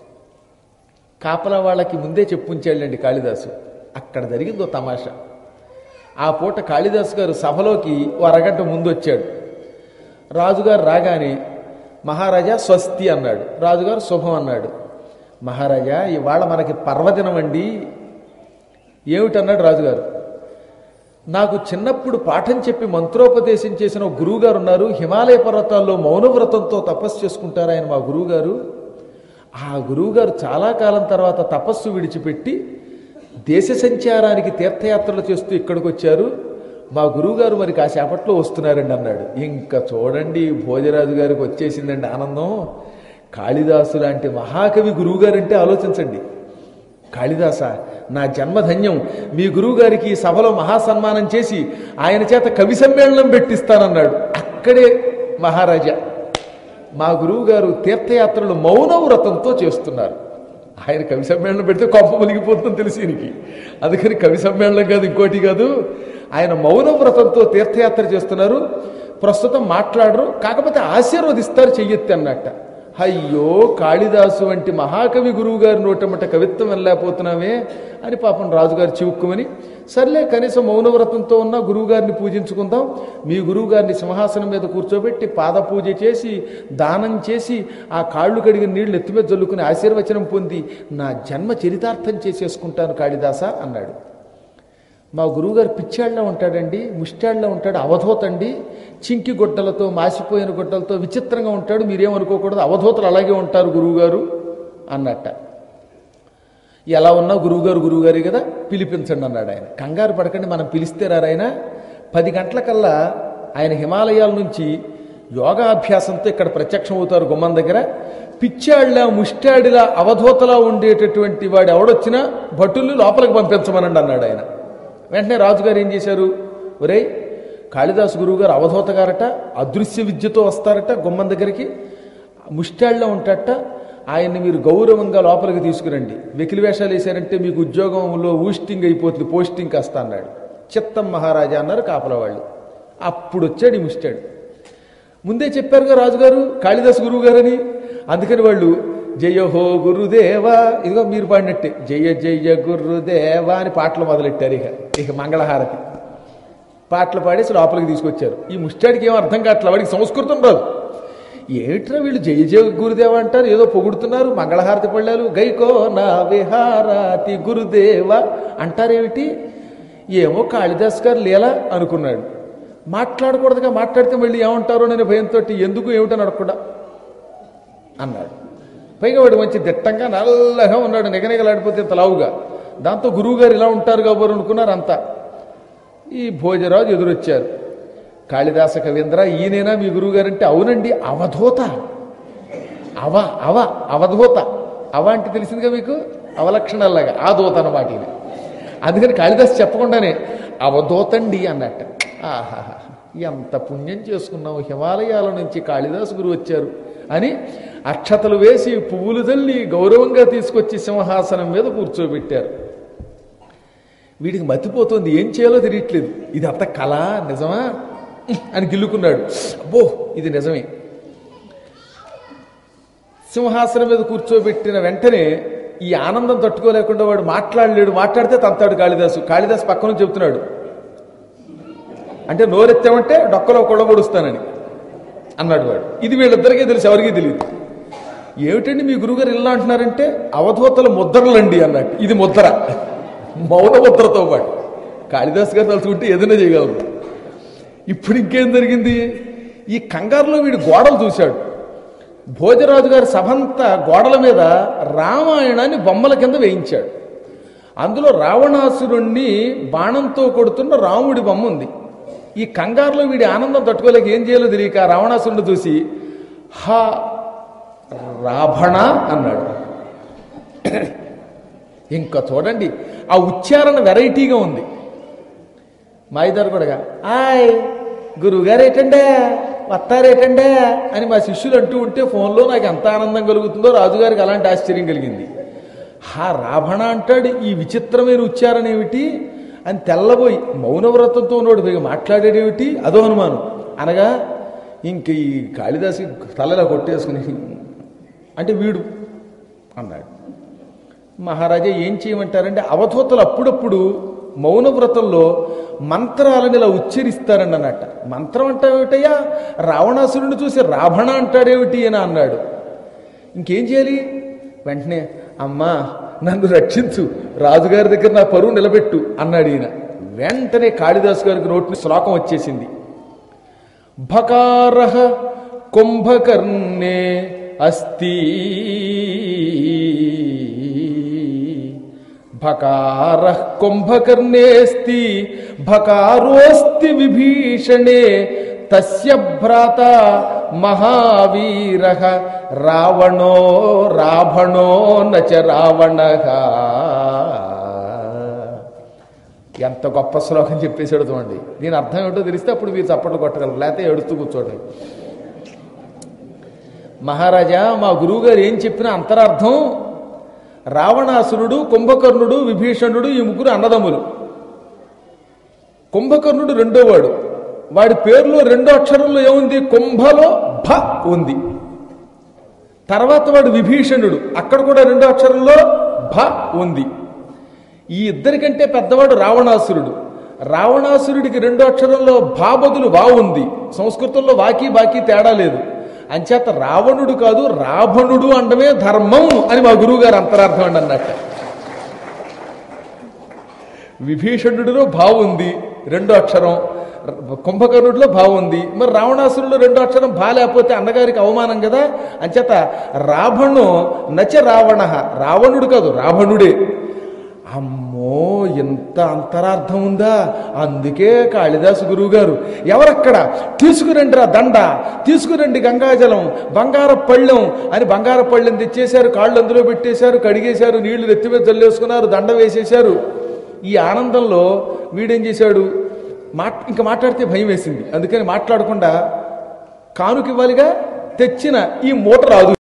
కాపలా వాళ్ళకి ముందే చెప్పుంచాడండి కాళిదాసు. అక్కడ జరిగిందో తమాషా. ఆ పూట కాళిదాసు గారు సభలోకి ఓ అరగంట ముందు వచ్చాడు. రాజుగారు రాగానే మహారాజా స్వస్తి అన్నాడు. రాజుగారు శుభం అన్నాడు. మహారాజా ఇవాళ మనకి పర్వదినం అండి. ఏమిటన్నాడు రాజుగారు. నాకు చిన్నప్పుడు పాఠం చెప్పి మంత్రోపదేశం చేసిన ఒక గురువుగారు ఉన్నారు, హిమాలయ పర్వతాల్లో మౌనవ్రతంతో తపస్సు చేసుకుంటారు ఆయన మా గురువుగారు. ఆ గురువుగారు చాలా కాలం తర్వాత తపస్సు విడిచిపెట్టి దేశ సంచారానికి తీర్థయాత్రలు చేస్తూ ఇక్కడికి వచ్చారు. మా గురువుగారు మరి కాసేపట్లో వస్తున్నారండి అన్నాడు. ఇంకా చూడండి భోజరాజు గారికి వచ్చేసిందండి ఆనందం. కాళిదాసు లాంటి మహాకవి గురువుగారంటే ఆలోచించండి. కాళిదాస నా జన్మధన్యం, మీ గురువుగారికి ఈ సభలో మహాసన్మానం చేసి ఆయన చేత కవి సమ్మేళనం పెట్టిస్తానన్నాడు. అక్కడే మహారాజా మా గురువు గారు తీర్థయాత్రలు మౌనవ్రతంతో చేస్తున్నారు. ఆయన కవి సమ్మేళనం పెడితే కొంప మునిగిపోతుందని తెలిసి ఈయనకి. అందుకని కవి సమ్మేళనం కాదు, ఇంకోటి కాదు, ఆయన మౌనవ్రతంతో తీర్థయాత్ర చేస్తున్నారు. ప్రస్తుతం మాట్లాడరు, కాకపోతే ఆశీర్వదిస్తారు చెయ్యెత్తి అన్నట్ట. అయ్యో కాళిదాసు వంటి మహాకవి గురువు గారి నోటమట కవిత్వం వెళ్ళలేకపోతున్నామే అని పాపం రాజుగారు చివుక్కుమని, సర్లే కనీసం మౌనవ్రతంతో ఉన్న గురువుగారిని పూజించుకుందాం, మీ గురువుగారిని సింహాసనం మీద కూర్చోబెట్టి పాద పూజ చేసి దానం చేసి ఆ కాళ్ళు కడిగిన నీళ్లు ఎత్తి మీద జల్లుకుని ఆశీర్వచనం పొంది నా జన్మ చరితార్థం చేసేసుకుంటాను కాళిదాస అన్నాడు. మా గురువుగారు పిచ్చాళ్ళ ఉంటాడండి, ముష్టాళ్ళ ఉంటాడు, అవధూతండి, చింకి గుడ్డలతో మాసిపోయిన గుడ్డలతో విచిత్రంగా ఉంటాడు, మీరేమనుకోకూడదు, అవధూతలు అలాగే ఉంటారు గురువుగారు అన్నట్ట. ఎలా ఉన్నా గురువుగారు గురువుగారి కదా, పిలిపించండి అన్నాడు ఆయన. కంగారు పడకండి, మనం పిలిస్తే రారాయన. పది గంటలకల్లా ఆయన హిమాలయాల నుంచి యోగాభ్యాసంతో ఇక్కడ ప్రత్యక్షం అవుతారు గుమ్మం దగ్గర. పిచ్చాళ్ళ ముష్టాడిలా అవధూతలా ఉండేటటువంటి వాడు ఎవడొచ్చినా భటుల్ని లోపలికి పంపించమనండి అన్నాడు ఆయన. వెంటనే రాజుగారు ఏం చేశారు, ఒరేయ్ కాళిదాసు గురువు గారు అవధూత గారట, అదృశ్య విద్యతో వస్తారట గుమ్మం దగ్గరికి, ముష్టాళ్ళలో ఉంటారట, ఆయన్ని మీరు గౌరవంగా లోపలికి తీసుకురండి, వెకిలి వేషాలు వేశారంటే మీకు ఉద్యోగంలో ఊస్టింగ్ అయిపోతుంది, పోస్టింగ్ కాస్త అన్నాడు. చిత్తం మహారాజా అన్నారు కాపల వాళ్ళు. అప్పుడు వచ్చాడు ఈ ముష్టాడు. ముందే చెప్పారుగా రాజుగారు కాళిదాసు గురువు గారని, అందుకని వాళ్ళు జయ హో గురుదేవా, ఇదిగో మీరు పాడినట్టే జయ జయ గురుదేవా అని పాటలు మొదలెట్టారు. ఇక ఇక మంగళహారతి పాటలు పాడేసి లోపలికి తీసుకొచ్చారు. ఈ ముష్టాడికి ఏం అర్థం కావట్లే, వాడికి సంస్కృతం రాదు. ఏమిట్రా వీళ్ళు జయ జయ గురుదేవ అంటారు, ఏదో పొగుడుతున్నారు, మంగళహారతి పళ్ళాలు గైకో నా విహారాతి గురుదేవ అంటారేమిటి, ఏమో కాళిదాస్ గారు లేలా అనుకున్నాడు. మాట్లాడకూడదుగా, మాట్లాడితే మళ్ళీ ఏమంటారో నేను భయంతో ఎందుకు ఏమిటని అడగకుండా అన్నాడు. పైగా వాడు మంచి దిట్టంగా నల్లగా ఉన్నాడు, నిగనిగలాడిపోతే తలావుగా. దాంతో గురువుగారు ఇలా ఉంటారు కాబోరు అనుకున్నారు అంతా. ఈ భోజరాజు ఎదురొచ్చారు. కాళిదాస కవీంద్ర ఈయనేనా మీ గురువుగారు అంటే, అవునండి అవధూత, అవ అవ అవధూత, అవ అంటే తెలిసిందిగా మీకు, అవలక్షణాలాగా ఆ దూత అన్నమాట ఈయన. అందుకని కాళిదాసు చెప్పకుండానే అవధూతండి అన్నట్ట. ఆహాహా ఎంత పుణ్యం చేసుకున్నాం, హిమాలయాల నుంచి కాళిదాసు గురువు వచ్చారు అని అక్షతలు వేసి పువ్వులు తల్లి గౌరవంగా తీసుకొచ్చి సింహాసనం మీద కూర్చోబెట్టారు. వీడికి మతిపోతుంది, ఏం చేయాలో తెలియట్లేదు. ఇది అంత కళ నిజమా అని గిల్లుకున్నాడు. అబ్బో ఇది నిజమే. సింహాసనం మీద కూర్చోబెట్టిన వెంటనే ఈ ఆనందం తట్టుకోలేకుండా వాడు మాట్లాడలేడు. మాట్లాడితే తంతాడు కాళిదాసు. కాళిదాసు పక్క నుంచి చెబుతున్నాడు, అంటే నోరెత్తామంటే డొక్కలో కొడబొడుస్తానని అన్నాడు వాడు. ఇది వీళ్ళిద్దరికీ తెలుసు, ఎవరికీ తెలియదు. ఏమిటండి మీ గురువుగారు ఇలా అంటున్నారంటే అవధూతల ముద్రలండి అన్నట్టు. ఇది ముద్ర, మౌన ముద్రతో పాటు. కాళిదాసు గారు తలుచుకుంటే ఏదైనా చేయగలరు. ఇప్పుడు ఇంకేం జరిగింది, ఈ కంగారులో వీడు గోడలు చూశాడు. భోజరాజు గారి సభంతా గోడల మీద రామాయణాన్ని బొమ్మల కింద వేయించాడు. అందులో రావణాసురుణ్ణి బాణంతో కొడుతున్న రాముడి బొమ్మ ఉంది. ఈ కంగారులో వీడి ఆనందం తట్టుకోలేక ఏం చేయాలో తెలియక రావణాసురుడిని చూసి హా రాభణ అన్నాడు. ఇంకా చూడండి, ఆ ఉచ్చారణ వెరైటీగా ఉంది. మా ఇద్దరు కూడా ఆయ్ గురువుగారు ఏటండే వస్తారేటండే అని మా శిష్యులు అంటూ ఉంటే ఫోన్లో నాకు ఎంత ఆనందం కలుగుతుందో రాజుగారికి అలాంటి ఆశ్చర్యం కలిగింది. హా రాభణ అంటాడు, ఈ విచిత్రమైన ఉచ్చారణ ఏమిటి అని తెల్లబోయి మౌనవ్రతంతో ఉన్నాడు, పైగా మాట్లాడేదేమిటి అదో అనుమానం. అనగా ఇంక ఈ కాళిదాసి తలలా కొట్టేసుకుని అంటే వీడు అన్నాడు. మహారాజా ఏం చేయమంటారంటే అవధూతలు అప్పుడప్పుడు మౌనవ్రతంలో మంత్రాలను ఇలా ఉచ్చరిస్తారండి అన్నట్ట. మంత్రం అంటావేమిటయ్యా, రావణాసురుడిని చూసి రాభణ అంటాడేమిటి అని అన్నాడు. ఇంకేం చేయాలి, వెంటనే అమ్మా నన్ను రక్షించు, రాజుగారి దగ్గర నా పరువు నిలబెట్టు అన్నాడు ఈయన. వెంటనే కాళిదాసు గారికి నోటి శ్లోకం వచ్చేసింది. భకారః కుంభకర్ణే అస్తి భకారః కుంభకర్ణేస్తి భకారోస్తి విభీషణే తస్య భ్రాత మహావీరః రావణో రావణో నచ రావణః. ఎంత గొప్ప శ్లోకం చెప్పేసాడు చూడండి. దీని అర్థం ఏమిటో తెలిస్తే అప్పుడు మీరు చప్పట్లు కొట్టగలరు, లేకపోతే ఏడుస్తూ కూర్చోండి. మహారాజా మా గురువు గారు ఏం చెప్పినా అంతరార్థం, రావణాసురుడు కుంభకర్ణుడు విభీషణుడు ఈ ముగ్గురు అన్నదమ్ములు. కుంభకర్ణుడు రెండో వాడు, వాడి పేరులో రెండో అక్షరంలో ఏముంది, కుంభలో భ ఉంది. తర్వాత వాడు విభీషణుడు, అక్కడ కూడా రెండో అక్షరంలో భ ఉంది. ఈ ఇద్దరికంటే పెద్దవాడు రావణాసురుడు. రావణాసురుడికి రెండో అక్షరంలో భా బదులు వా ఉంది. సంస్కృతంలో వాకి బాకి తేడా లేదు. అంచేత రావణుడు కాదు రావణుడు అండమే ధర్మం అని మా గురువు గారు అంతరార్థం అండి అన్నట్ట. విభీషణుడిలో భావం ఉంది రెండో అక్షరం, కుంభకర్ణుడిలో భావం ఉంది. మరి రావణాసురుడు రెండో అక్షరం భా లేకపోతే అన్నగారికి అవమానం కదా. అంచేత రావణు నచ రావణ, రావణుడు కాదు రావణుడే. అమ్మో ఎంత అంతరార్థం ఉందా. అందుకే కాళిదాసు గురువు గారు ఎవరక్కడ తీసుకురండి రా దండ, తీసుకురండి గంగాజలం, బంగార పళ్ళెం అని బంగార పళ్ళెం తెచ్చేశారు, కాళ్ళు అందులో పెట్టేశారు, కడిగేశారు, నీళ్లు నెత్తి మీద చల్లేసుకున్నారు, దండ వేసేశారు. ఈ ఆనందంలో వీడేం చేశాడు, మాట్ ఇంకా మాట్లాడితే భయం వేసింది. అందుకని మాట్లాడకుండా కానుకివ్వాలిగా తెచ్చిన ఈ మూట రాదు.